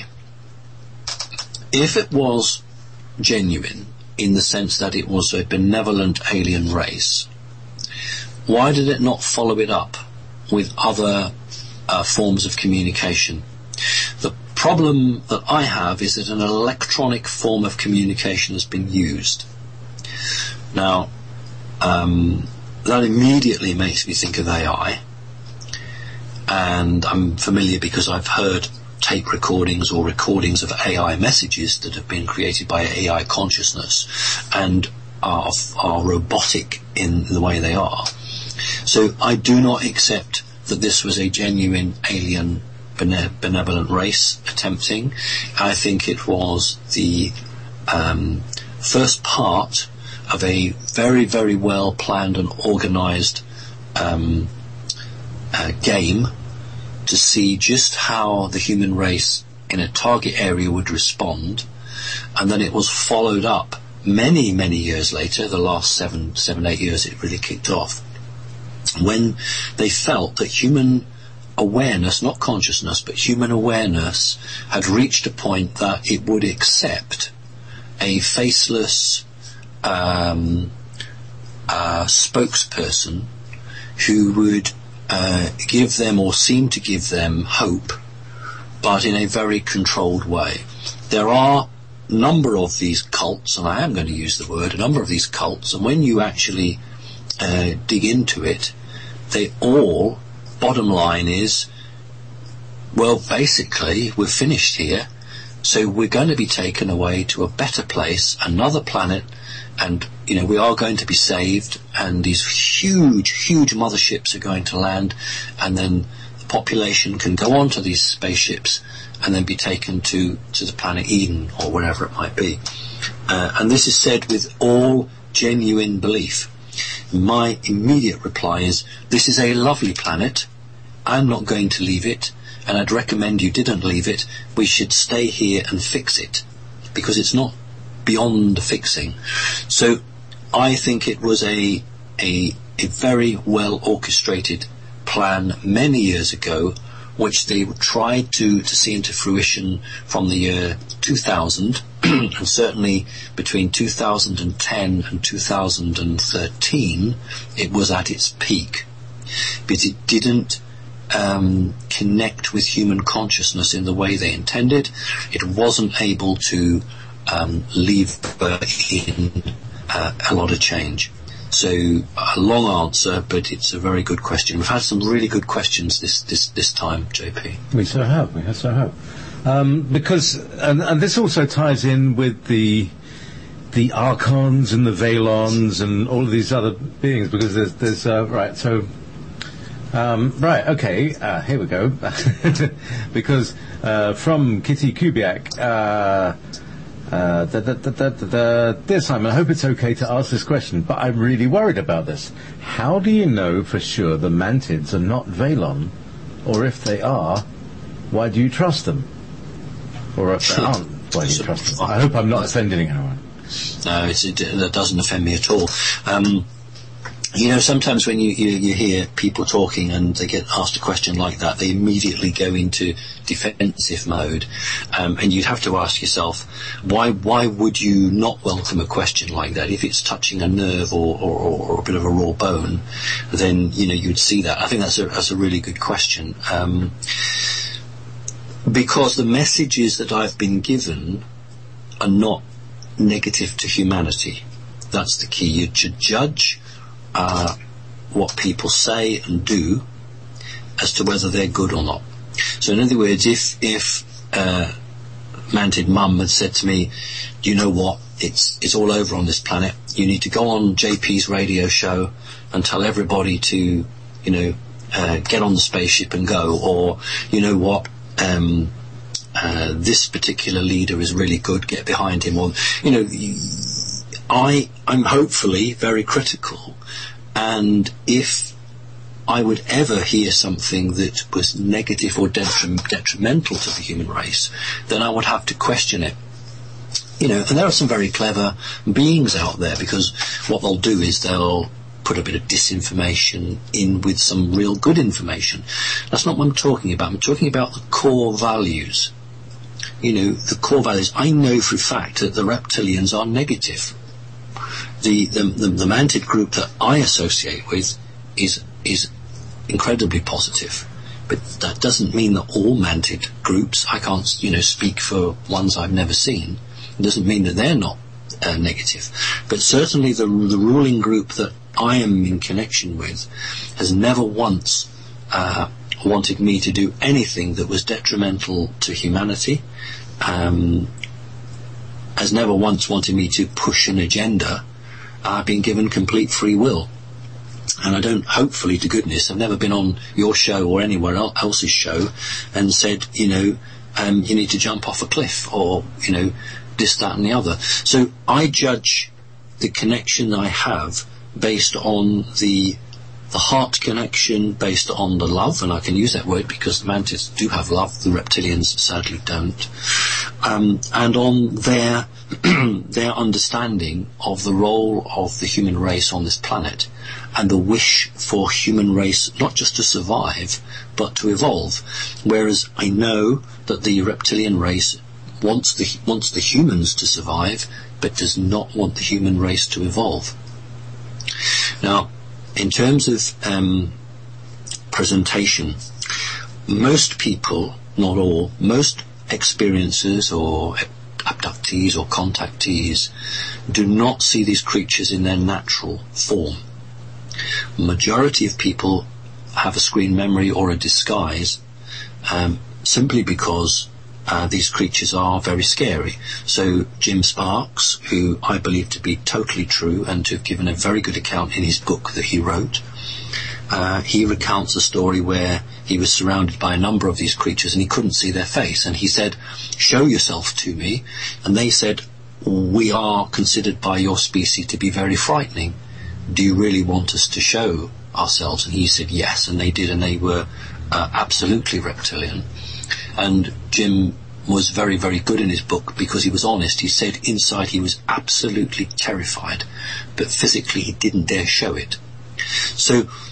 if it was genuine, in the sense that it was a benevolent alien race, why did it not follow it up with other uh, forms of communication? The problem that I have is that an electronic form of communication has been used. Now, um, that immediately makes me think of A I, and I'm familiar because I've heard tape recordings or recordings of A I messages that have been created by A I consciousness and are, are robotic in the way they are. So I do not accept that this was a genuine alien bene- benevolent race attempting. I think it was the um, first part of a very, very well planned and organised um, uh, game to see just how the human race in a target area would respond, and then it was followed up many, many years later, the last seven, seven, eight years it really kicked off, when they felt that human awareness, not consciousness, but human awareness had reached a point that it would accept a faceless um, uh, spokesperson who would Uh, give them or seem to give them hope, but in a very controlled way. There are a number of these cults, and I am going to use the word, a number of these cults, and when you actually uh, dig into it, they all, bottom line is, well, basically, we're finished here, so we're going to be taken away to a better place, another planet, and, you know, we are going to be saved, and these huge, huge motherships are going to land, and then the population can go onto these spaceships and then be taken to, to the planet Eden, or wherever it might be. Uh, and this is said with all genuine belief. My immediate reply is, this is a lovely planet. I'm not going to leave it, and I'd recommend you didn't leave it. We should stay here and fix it, because it's not beyond fixing. So I think it was a a a very well orchestrated plan many years ago, which they tried to, to see into fruition from the year two thousand, and certainly between two thousand ten and two thousand thirteen it was at its peak. But it didn't um, connect with human consciousness in the way they intended. It wasn't able to Um, leave in uh, a lot of change. So a long answer, but it's a very good question. We've had some really good questions this this, this time, J P. We so have, we so have. Um, because, and, and this also ties in with the the Archons and the Valons and all of these other beings, because there's, there's uh, right, so, um, right, okay, uh, here we go. Because uh, from Kitty Kubiak, uh, Uh, da, da, da, da, da, da. Dear Simon, I hope it's okay to ask this question, but I'm really worried about this. How do you know for sure the mantids are not Valon? Or if they are, why do you trust them? Or if they aren't, why do you trust them? I hope I'm not offending anyone. No, it's, it, that doesn't offend me at all. Um, you know, sometimes when you, you, you hear people talking and they get asked a question like that, they immediately go into defensive mode. Um, and you'd have to ask yourself, why why would you not welcome a question like that? If it's touching a nerve or, or, or a bit of a raw bone, then, you know, you'd see that. I think that's a, that's a really good question. Um, because the messages that I've been given are not negative to humanity. That's the key. You should judge uh, what people say and do as to whether they're good or not. So in other words, if if uh, Mantid Mum had said to me, do you know what, it's it's all over on this planet, you need to go on J P's radio show and tell everybody to, you know, uh, get on the spaceship and go, or, you know what, um Uh, this particular leader is really good, get behind him. Or, you know, I, I'm hopefully very critical, and if I would ever hear something that was negative or detrim- detrimental to the human race, then I would have to question it. You know, and there are some very clever beings out there, because what they'll do is they'll put a bit of disinformation in with some real good information. That's not what I'm talking about. I'm talking about the core values. You know, the core values. I know for a fact that the reptilians are negative. The, the, the, the Mantid group that I associate with is, is incredibly positive. But that doesn't mean that all Mantid groups, I can't, you know, speak for ones I've never seen. It doesn't mean that they're not uh, negative. But certainly the, the ruling group that I am in connection with has never once uh, wanted me to do anything that was detrimental to humanity, um, has never once wanted me to push an agenda. I've been given complete free will. And I don't, hopefully to goodness, I've never been on your show or anywhere else's show and said, you know, um, you need to jump off a cliff, or, you know, this, that and the other. So I judge the connection I have based on the the heart connection, based on the love, and I can use that word because the mantids do have love, the reptilians sadly don't, um, and on their their understanding of the role of the human race on this planet, and the wish for human race not just to survive but to evolve. Whereas I know that the reptilian race wants the wants the humans to survive, but does not want the human race to evolve. Now, in terms of um, presentation, most people, not all, most experiencers or abductees or contactees do not see these creatures in their natural form. Majority of people have a screen memory or a disguise, um, simply because Uh, these creatures are very scary. So Jim Sparks, who I believe to be totally true and to have given a very good account in his book that he wrote, uh, he recounts a story where he was surrounded by a number of these creatures and he couldn't see their face, and he said, show yourself to me, and they said, we are considered by your species to be very frightening. Do you really want us to show ourselves? And he said yes, and they did, and they were uh, absolutely reptilian. And Jim was very, very good in his book because he was honest. He said inside he was absolutely terrified, but physically he didn't dare show it. So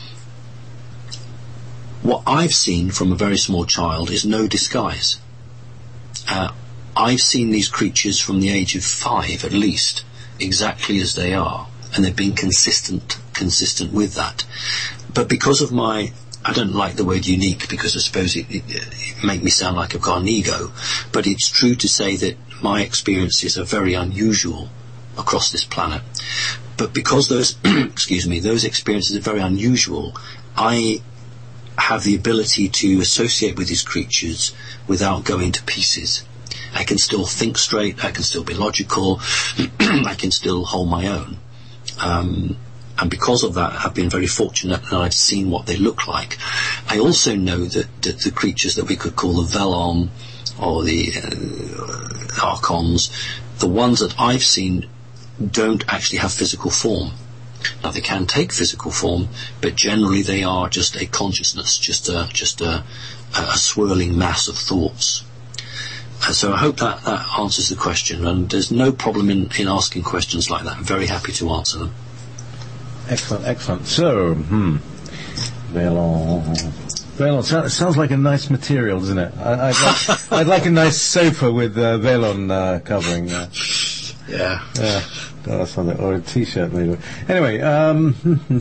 what I've seen from a very small child is no disguise. Uh, I've seen these creatures from the age of five at least, exactly as they are, and they've been consistent, consistent with that. But because of my I don't like the word unique because I suppose it, it, it make me sound like I've got an ego, but it's true to say that my experiences are very unusual across this planet. But because those, excuse me, those experiences are very unusual, I have the ability to associate with these creatures without going to pieces. I can still think straight, I can still be logical, I can still hold my own. Um, And because of that, I've been very fortunate that I've seen what they look like. I also know that, that the creatures that we could call the Velon or the uh, archons, the ones that I've seen don't actually have physical form. Now they can take physical form, but generally they are just a consciousness, just a just a, a swirling mass of thoughts. Uh, so I hope that, that answers the question, and there's no problem in, in asking questions like that. I'm very happy to answer them. Excellent, excellent. So, hmm, Velon. Velon so, sounds like a nice material, doesn't it? I, I'd, like, I'd like a nice sofa with uh, Velon uh, covering. Uh, yeah. Yeah. Oh, that's something, or a T-shirt maybe. Anyway, um,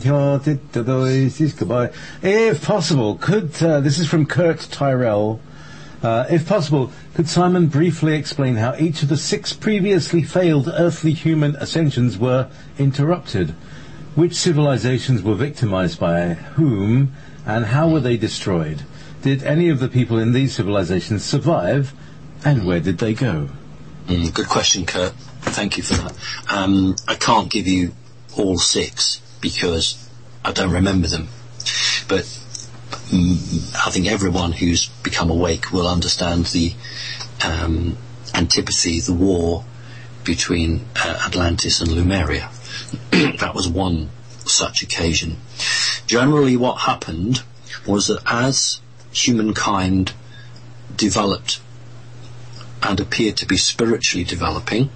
goodbye. If possible, could uh, this is from Kurt Tyrell. Uh, if possible, could Simon briefly explain how each of the six previously failed earthly human ascensions were interrupted? Which civilizations were victimized by whom, and how were they destroyed? Did any of the people in these civilizations survive, and where did they go? Mm, good question, Kurt. Thank you for that. Um, I can't give you all six because I don't remember them. But um, I think everyone who's become awake will understand the um, antipathy, the war between uh, Atlantis and Lemuria. That was one such occasion. Generally what happened was that as humankind developed and appeared to be spiritually developing,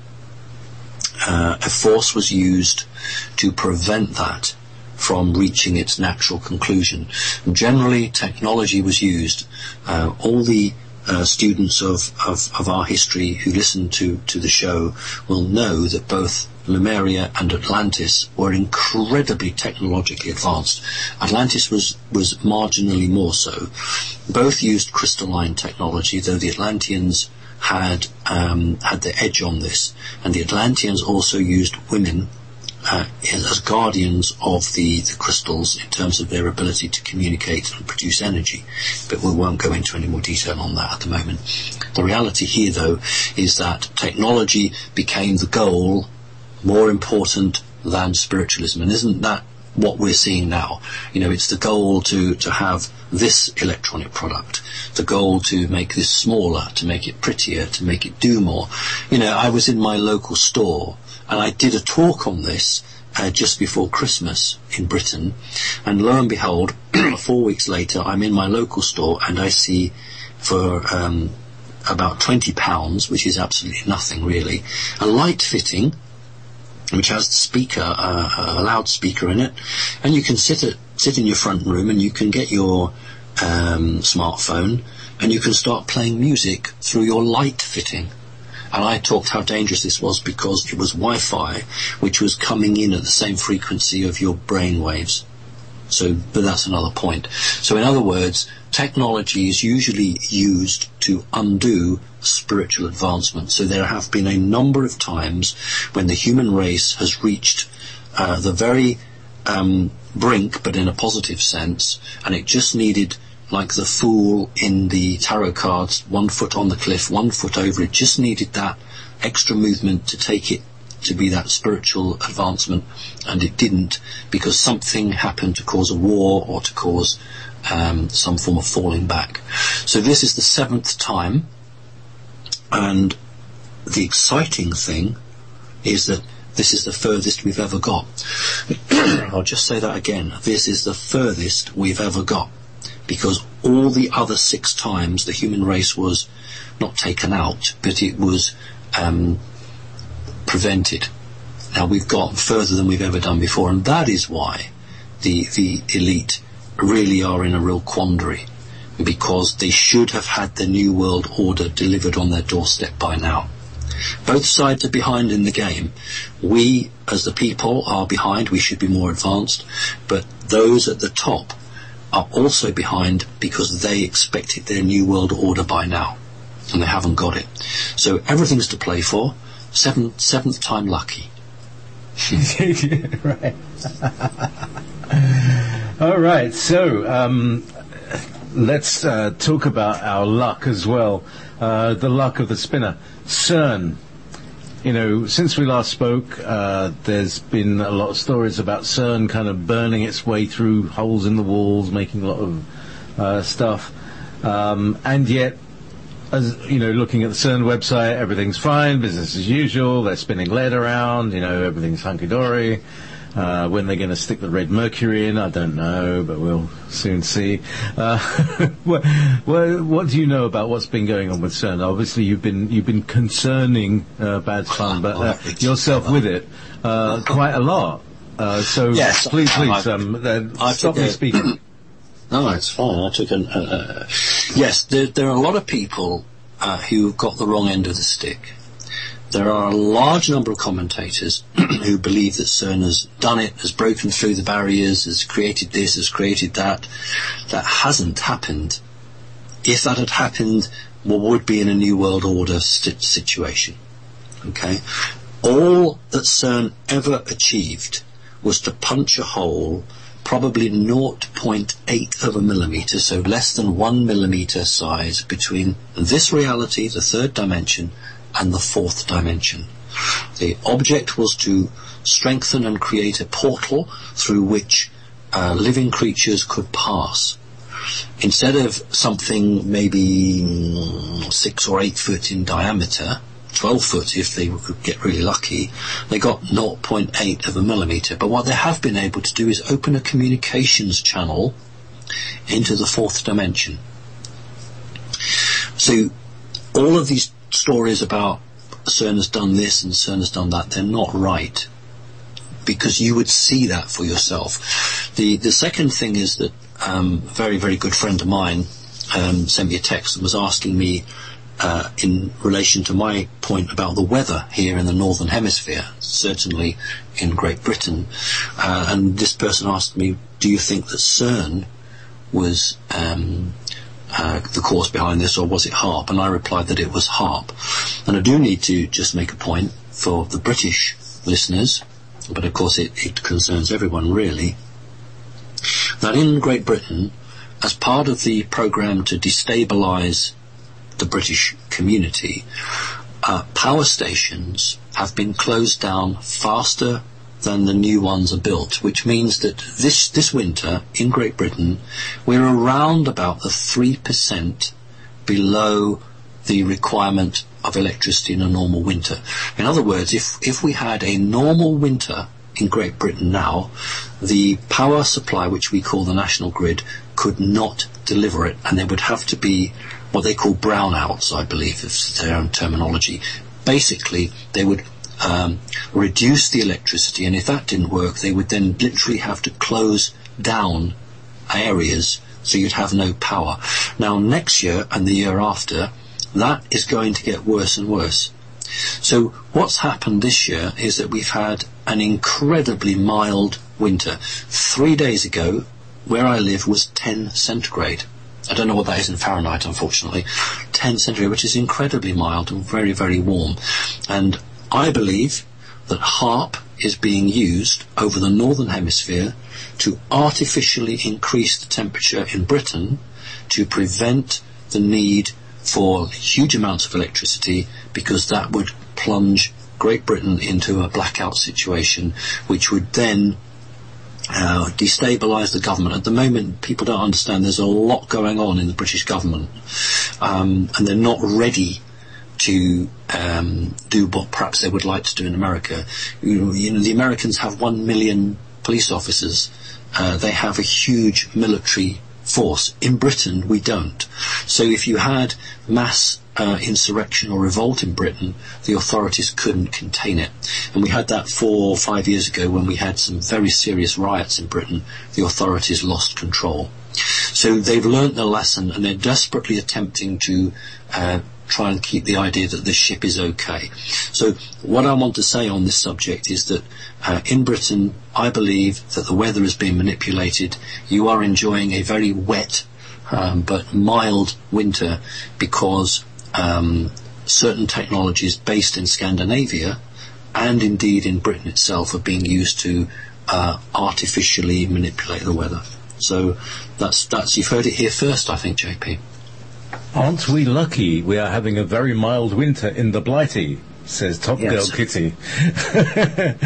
uh, a force was used to prevent that from reaching its natural conclusion. And generally, technology was used. Uh, all the uh, students of, of, of our history who listen to, to the show will know that both Lemuria and Atlantis were incredibly technologically advanced. Atlantis was, was marginally more so. Both used crystalline technology, though the Atlanteans had um, had the edge on this, and the Atlanteans also used women uh, as guardians of the, the crystals in terms of their ability to communicate and produce energy. But we won't go into any more detail on that at the moment. The reality here, though, is that technology became the goal more important than spiritualism, and isn't that what we're seeing now? You know, it's the goal to, to have this electronic product, the goal to make this smaller, to make it prettier, to make it do more. You know, I was in my local store and I did a talk on this uh, just before Christmas in Britain, and lo and behold, four weeks later I'm in my local store and I see for um, about twenty pounds, which is absolutely nothing really, a light fitting which has the speaker, uh, a loudspeaker in it, and you can sit at, sit in your front room and you can get your um, smartphone and you can start playing music through your light fitting. And I talked how dangerous this was because it was Wi-Fi, which was coming in at the same frequency of your brain waves. So, but that's another point. So in other words, technology is usually used to undo spiritual advancement. So there have been a number of times when the human race has reached uh, the very um, brink, but in a positive sense, and it just needed, like the fool in the tarot cards, one foot on the cliff, one foot over, it just needed that extra movement to take it to be that spiritual advancement, and it didn't, because something happened to cause a war or to cause um, some form of falling back. So this is the seventh time, and the exciting thing is that this is the furthest we've ever got. I'll just say that again. This is the furthest we've ever got, because all the other six times the human race was not taken out, but it was um, prevented. Now we've got further than we've ever done before, and that is why the the elite really are in a real quandary, because they should have had the New World Order delivered on their doorstep by now. Both sides are behind in the game. We, as the people, are behind. We should be more advanced, but those at the top are also behind because they expected their New World Order by now, and they haven't got it. So everything's to play for. Seventh, seventh time lucky. Right. All right. So um, let's uh, talk about our luck as well. Uh, the luck of the spinner, CERN. You know, since we last spoke, uh, there's been a lot of stories about CERN kind of burning its way through holes in the walls, making a lot of uh, stuff, um, and yet as you know, looking at the CERN website, everything's fine, business as usual. They're spinning lead around, you know, everything's hunky dory. Uh, when they're going to stick the red mercury in, I don't know, but we'll soon see. Uh, what, what, what do you know about what's been going on with CERN? Obviously, you've been you've been concerning uh, Bad Fun, but uh, yourself with it uh, quite a lot. Uh, so yes, please, please, I, um, uh, I stop me a, speaking. No, it's fine. I took an. Uh, uh, yes, there, there are a lot of people uh, who got the wrong end of the stick. There are a large number of commentators who believe that CERN has done it, has broken through the barriers, has created this, has created that. That hasn't happened. If that had happened, we would be in a New World Order st- situation. Okay? All that CERN ever achieved was to punch a hole probably zero point eight of a millimetre, so less than one millimetre size, between this reality, the third dimension, and the fourth dimension. The object was to strengthen and create a portal through which uh, living creatures could pass. Instead of something maybe mm, six or eight foot in diameter, twelve foot if they could get really lucky, they got zero point eight of a millimetre. But what they have been able to do is open a communications channel into the fourth dimension. So all of these stories about CERN has done this and CERN has done that, they're not right, because you would see that for yourself. The the second thing is that um, a very, very good friend of mine um, sent me a text and was asking me uh, in relation to my point about the weather here in the Northern Hemisphere, certainly in Great Britain. Uh, and this person asked me, do you think that CERN was Um, Uh, the cause behind this, or was it HAARP? And I replied that it was HAARP. And I do need to just make a point for the British listeners, but of course it, it concerns everyone really, that in Great Britain, as part of the programme to destabilise the British community, uh, power stations have been closed down faster than the new ones are built, which means that this this winter in Great Britain we're around about the three percent below the requirement of electricity in a normal winter. In other words, if if we had a normal winter in Great Britain now, the power supply, which we call the national grid, could not deliver it, and there would have to be what they call brownouts, I believe is their own terminology. Basically, they would Um, reduce the electricity, and if that didn't work, they would then literally have to close down areas, so you'd have no power. Now, next year and the year after, that is going to get worse and worse. So what's happened this year is that we've had an incredibly mild winter. Three days ago, where I live was ten centigrade. I don't know what that is in Fahrenheit, unfortunately. ten centigrade, which is incredibly mild and very, very warm. And I believe that HAARP is being used over the Northern Hemisphere to artificially increase the temperature in Britain to prevent the need for huge amounts of electricity, because that would plunge Great Britain into a blackout situation, which would then uh, destabilise the government. At the moment, people don't understand there's a lot going on in the British government, um, and they're not ready to um, do what perhaps they would like to do in America. You, you know, the Americans have one million police officers. Uh, they have a huge military force. In Britain, we don't. So if you had mass uh, insurrection or revolt in Britain, the authorities couldn't contain it. And we had that four or five years ago when we had some very serious riots in Britain. The authorities lost control. So they've learnt their lesson, and they're desperately attempting to uh, try and keep the idea that this ship is okay. So what I want to say on this subject is that uh, in Britain, I believe that the weather is being manipulated. You are enjoying a very wet um, but mild winter because um, certain technologies based in Scandinavia and indeed in Britain itself are being used to uh, artificially manipulate the weather. So that's that's you've heard it here first, I think, J P. Aren't we lucky we are having a very mild winter in the Blighty, says Top Yes. Girl Kitty.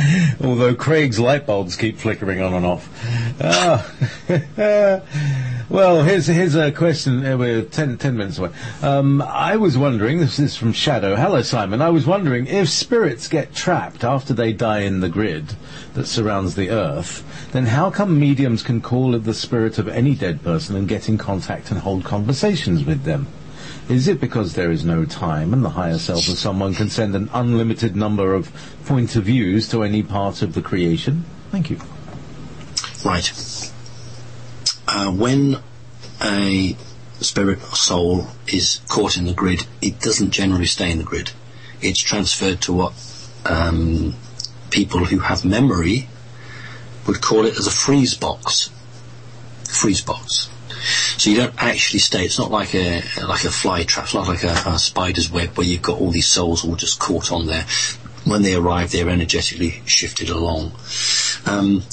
Although Craig's light bulbs keep flickering on and off. Ah. Well, here's here's a question. Uh, we're ten, ten minutes away. Um, I was wondering, this is from Shadow. Hello, Simon. I was wondering if spirits get trapped after they die in the grid that surrounds the Earth, then how come mediums can call the spirit of any dead person and get in contact and hold conversations with them? Is it because there is no time and the higher self of someone can send an unlimited number of point of views to any part of the creation? Thank you. Right. Uh, when a spirit or soul is caught in the grid, it doesn't generally stay in the grid. It's transferred to what um, people who have memory would call it as a freeze box. Freeze box. So you don't actually stay. It's not like a like a fly trap. It's not like a, a spider's web where you've got all these souls all just caught on there. When they arrive, they're energetically shifted along. Um,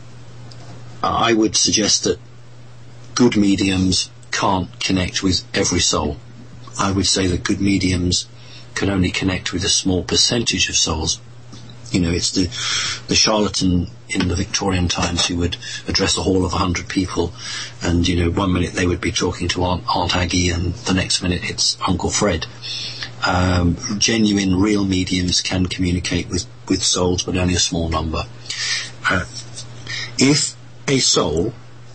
I would suggest that good mediums can't connect with every soul. I would say that good mediums can only connect with a small percentage of souls. You know, it's the the charlatan in the Victorian times who would address a hall of a hundred people, and, you know, one minute they would be talking to Aunt, Aunt Aggie, and the next minute it's Uncle Fred. Um, genuine, real mediums can communicate with, with souls, but only a small number. Uh, if a soul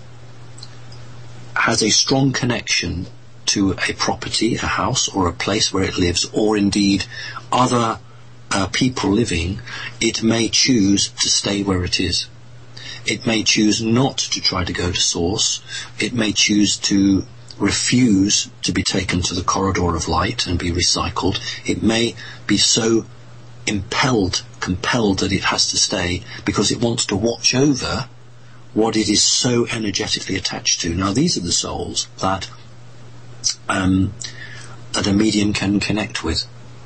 has a strong connection to a property, a house, or a place where it lives, or indeed other uh, people living, it may choose to stay where it is. It may choose not to try to go to source. It may choose to refuse to be taken to the corridor of light and be recycled. It may be so impelled, compelled that it has to stay because it wants to watch over what it is so energetically attached to. Now, these are the souls that um, that a medium can connect with.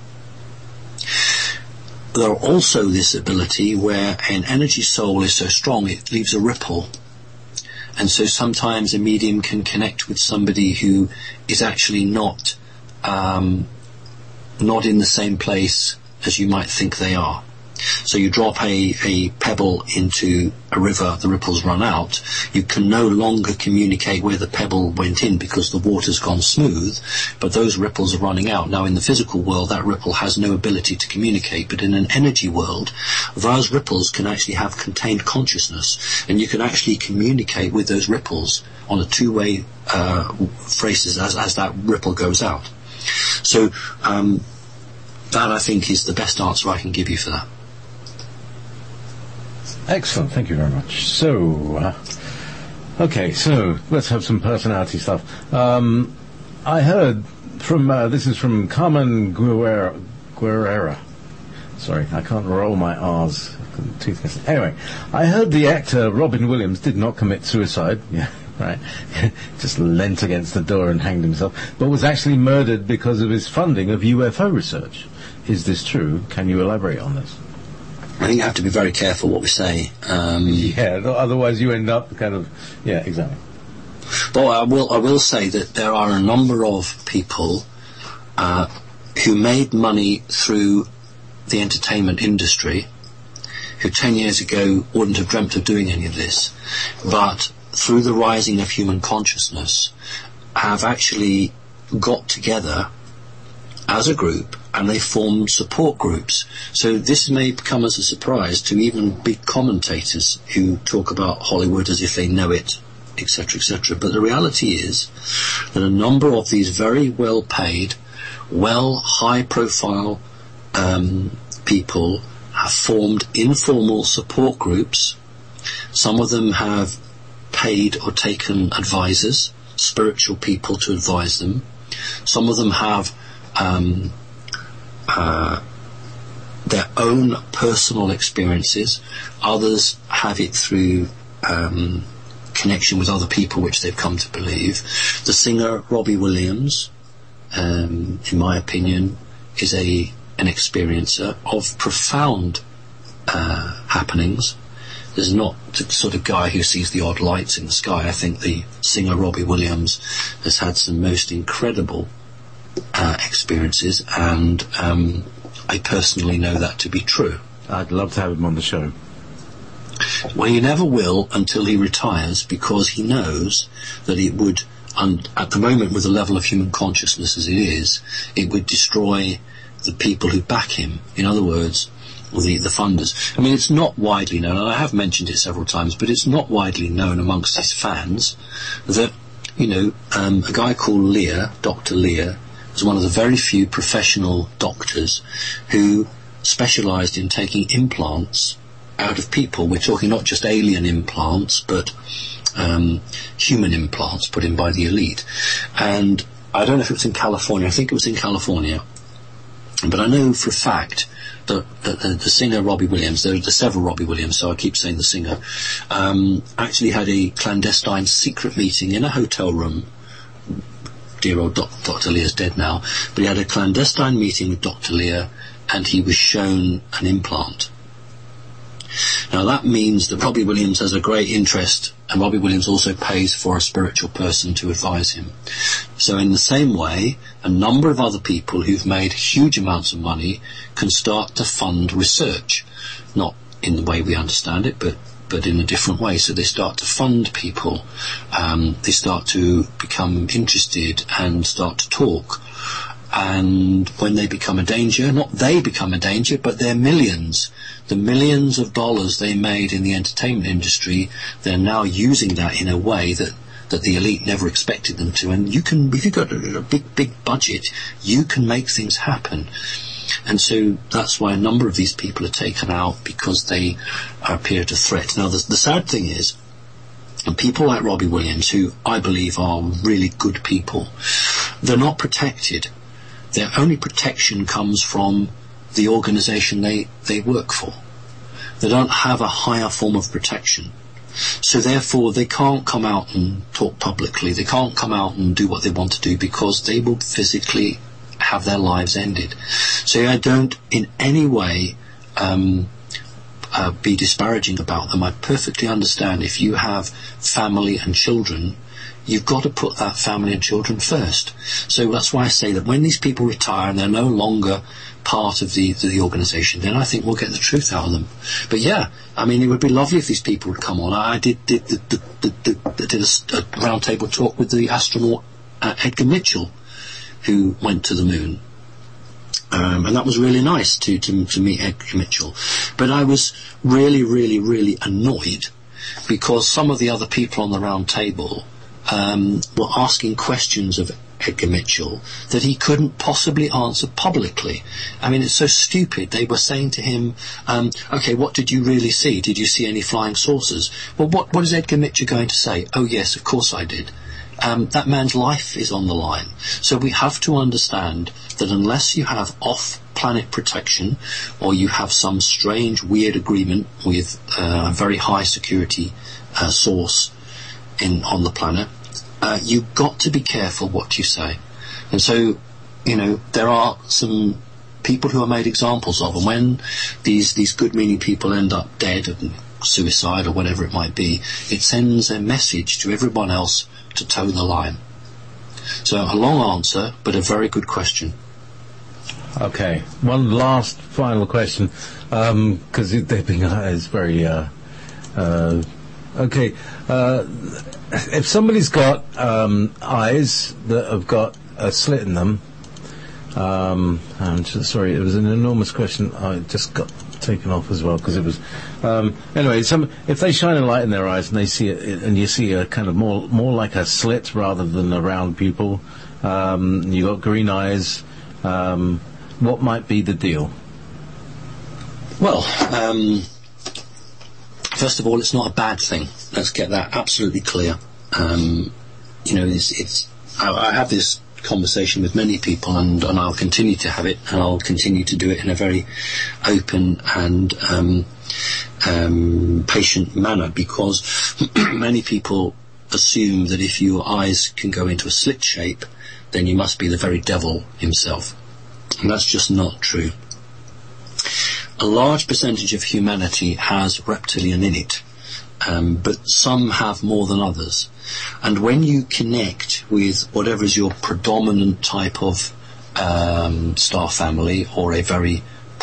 There are also this ability where an energy soul is so strong it leaves a ripple. And so sometimes a medium can connect with somebody who is actually not um, not in the same place as you might think they are. So you drop a, a pebble into a river, the ripples run out. You can no longer communicate where the pebble went in because the water's gone smooth, but those ripples are running out. Now, in the physical world, that ripple has no ability to communicate, but in an energy world, those ripples can actually have contained consciousness, and you can actually communicate with those ripples on a two-way uh, phrases as, as that ripple goes out. So um, that, I think, is the best answer I can give you for that. Excellent, thank you very much. So, uh, okay, so let's have some personality stuff. Um, I heard from, uh, this is from Carmen Guerrera. Guerrera. Sorry, I can't roll my R's. Anyway, I heard the actor Robin Williams did not commit suicide. Yeah, right. Just leant against the door and hanged himself, but was actually murdered because of his funding of U F O research. Is this true? Can you elaborate on this? I think you have to be very careful what we say. Um, yeah, otherwise you end up kind of... Yeah, exactly. But I will, I will say that there are a number of people uh, who made money through the entertainment industry who ten years ago wouldn't have dreamt of doing any of this, but through the rising of human consciousness have actually got together as a group, and they formed support groups. So this may come as a surprise to even big commentators who talk about Hollywood as if they know it, et cetera, et cetera. But the reality is that a number of these very well-paid, well, high-profile um, people have formed informal support groups. Some of them have paid or taken advisors, spiritual people to advise them. Some of them have Um, uh, their own personal experiences. Others have it through um, connection with other people which they've come to believe. The singer Robbie Williams, um, in my opinion, is a an experiencer of profound uh, happenings. There's not the sort of guy who sees the odd lights in the sky. I think the singer Robbie Williams has had some most incredible Uh, experiences, and um, I personally know that to be true. I'd love to have him on the show. Well, he never will until he retires, because he knows that it would, and at the moment with the level of human consciousness as it is, it would destroy the people who back him. In other words, the, the funders. I mean, it's not widely known, and I have mentioned it several times, but it's not widely known amongst his fans that, you know, um, a guy called Lear, Doctor Lear, was one of the very few professional doctors who specialised in taking implants out of people. We're talking not just alien implants, but um, human implants put in by the elite. And I don't know if it was in California. I think it was in California. But I know for a fact that, that the, the singer Robbie Williams, there are several Robbie Williams, so I keep saying the singer, um, actually had a clandestine secret meeting in a hotel room. Dear old doc, Doctor Lear's dead now, but he had a clandestine meeting with Doctor Lear, and he was shown an implant. Now that means that Robbie Williams has a great interest, and Robbie Williams also pays for a spiritual person to advise him. So in the same way, a number of other people who've made huge amounts of money can start to fund research, not in the way we understand it, but but in a different way. So they start to fund people, um, they start to become interested and start to talk. And when they become a danger, not they become a danger, but their millions, the millions of dollars they made in the entertainment industry, they're now using that in a way that, that the elite never expected them to. And you can, if you've got a, a big, big budget, you can make things happen. And so that's why a number of these people are taken out, because they appear to threat. Now, the, the sad thing is, and people like Robbie Williams, who I believe are really good people, they're not protected. Their only protection comes from the organisation they, they work for. They don't have a higher form of protection. So therefore they can't come out and talk publicly. They can't come out and do what they want to do, because they will physically have their lives ended. So I don't in any way um, uh, be disparaging about them. I perfectly understand if you have family and children, you've got to put that family and children first. So that's why I say that when these people retire and they're no longer part of the the organisation, then I think we'll get the truth out of them. But yeah, I mean, it would be lovely if these people would come on. I did did the, the, the, the, did a, a round table talk with the astronaut uh, Edgar Mitchell, who went to the moon. Um, and that was really nice to, to to meet Edgar Mitchell. But I was really, really, really annoyed because some of the other people on the round table um, were asking questions of Edgar Mitchell that he couldn't possibly answer publicly. I mean, it's so stupid. They were saying to him, um, okay, what did you really see? Did you see any flying saucers? Well, what, what is Edgar Mitchell going to say? Oh, yes, of course I did. Um, that man's life is on the line. So we have to understand that unless you have off-planet protection, or you have some strange, weird agreement with uh, a very high security uh, source in on the planet, uh, you've got to be careful what you say. And so, you know, there are some people who are made examples of, and when these these good-meaning people end up dead and suicide or whatever it might be, it sends a message to everyone else to toe the line. So a long answer, but a very good question. Okay, one last final question, because um, they've been uh, it's very uh, uh, okay. Uh, if somebody's got um, eyes that have got a slit in them, um, I'm just, sorry, it was an enormous question. I just got taken off as well because it was um, anyway. Some if they shine a light in their eyes and they see it, and you see a kind of more more like a slit rather than a round pupil. Um, you got green eyes. Um, what might be the deal? Well, um, first of all, it's not a bad thing. Let's get that absolutely clear. Um, you know, it's, it's I, I have this conversation with many people, and, and I'll continue to have it, and I'll continue to do it in a very open and um, um, patient manner, because many people assume that if your eyes can go into a slit shape, then you must be the very devil himself. And that's just not true. A large percentage of humanity has reptilian in it, um, but some have more than others. And when you connect with whatever is your predominant type of um, star family, or a very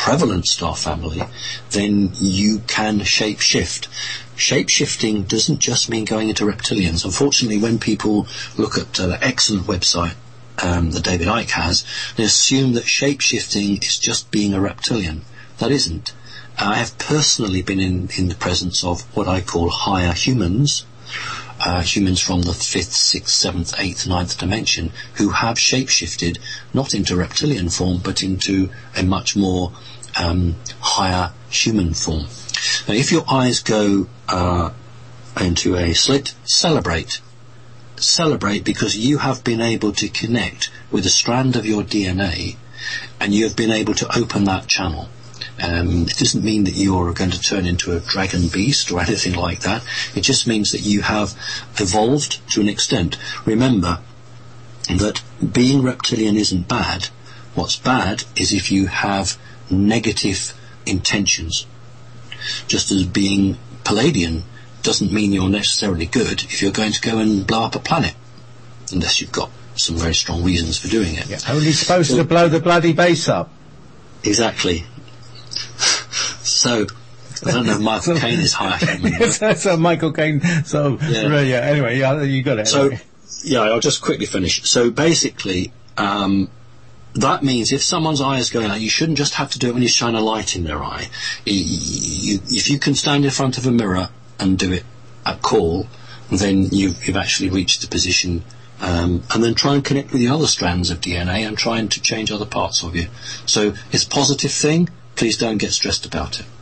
prevalent star family, then you can shape-shift. Shape-shifting doesn't just mean going into reptilians. Unfortunately, when people look at uh, the excellent website um, that David Icke has, they assume that shape-shifting is just being a reptilian. That isn't. I have personally been in, in the presence of what I call higher humans, uh, humans from the fifth, sixth, seventh, eighth, ninth dimension, who have shape-shifted not into reptilian form, but into a much more um, higher human form. Now, if your eyes go uh, into a slit, celebrate. Celebrate because you have been able to connect with a strand of your D N A, and you have been able to open that channel. Um, it doesn't mean that you're going to turn into a dragon beast or anything like that. It just means that you have evolved to an extent. Remember that being reptilian isn't bad. What's bad is if you have negative intentions. Just as being Palladian doesn't mean you're necessarily good if you're going to go and blow up a planet, unless you've got some very strong reasons for doing it. You're only supposed so, to blow the bloody base up. Exactly. So, I don't know if Michael Caine is higher human. so, so Michael Caine, so, yeah. yeah, anyway, yeah, you got it. So, anyway. yeah, I'll just quickly finish. So, basically, um, that means if someone's eye is going out, you shouldn't just have to do it when you shine a light in their eye. You, if you can stand in front of a mirror and do it at call, then you've, you've actually reached the position. Um, and then try and connect with the other strands of D N A and trying to change other parts of you. So it's a positive thing. Please don't get stressed about it.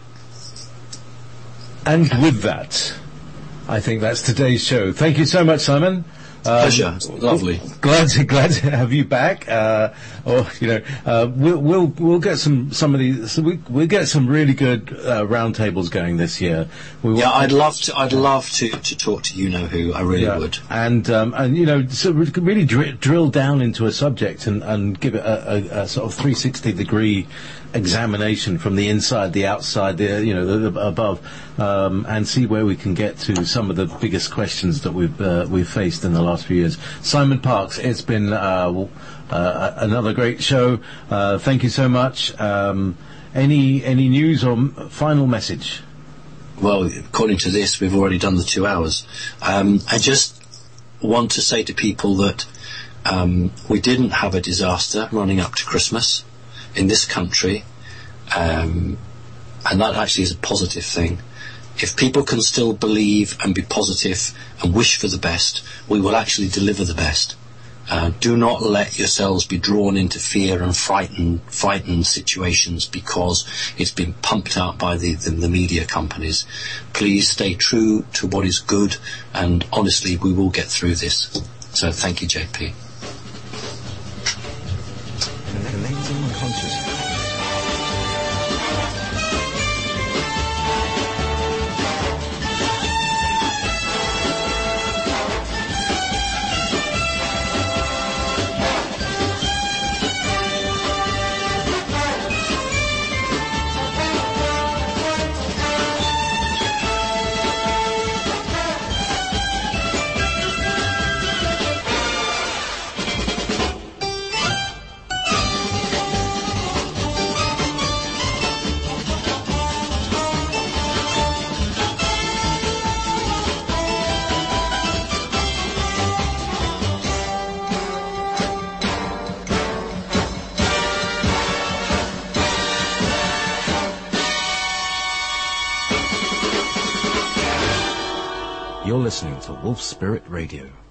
And with that, I think that's today's show. Thank you so much, Simon. Um, Pleasure. It's lovely. Glad to glad to have you back. Uh, or you know, uh, we'll we'll we'll get some some of these. So we we'll get some really good uh, roundtables going this year. We yeah, I'd love to. I'd love to, to talk to you know who. I really yeah. would. And um, and you know, so we could really dr- drill down into a subject and, and give it a, a, a sort of three sixty degree examination from the inside, the outside, the you know the, the above, um, and see where we can get to some of the biggest questions that we've uh, we've faced in the last few years. Simon Parkes, it's been uh, uh, another great show. Uh, thank you so much. Um, any any news or m- final message? Well, according to this, we've already done the two hours. Um, I just want to say to people that um, we didn't have a disaster running up to Christmas in this country, um, and that actually is a positive thing. If people can still believe and be positive and wish for the best, we will actually deliver the best. Uh, do not let yourselves be drawn into fear and frightened, frightened situations because it's been pumped out by the, the, the media companies. Please stay true to what is good, and honestly, we will get through this. So thank you, J P. Connecting consciousness. You're listening to Wolf Spirit Radio.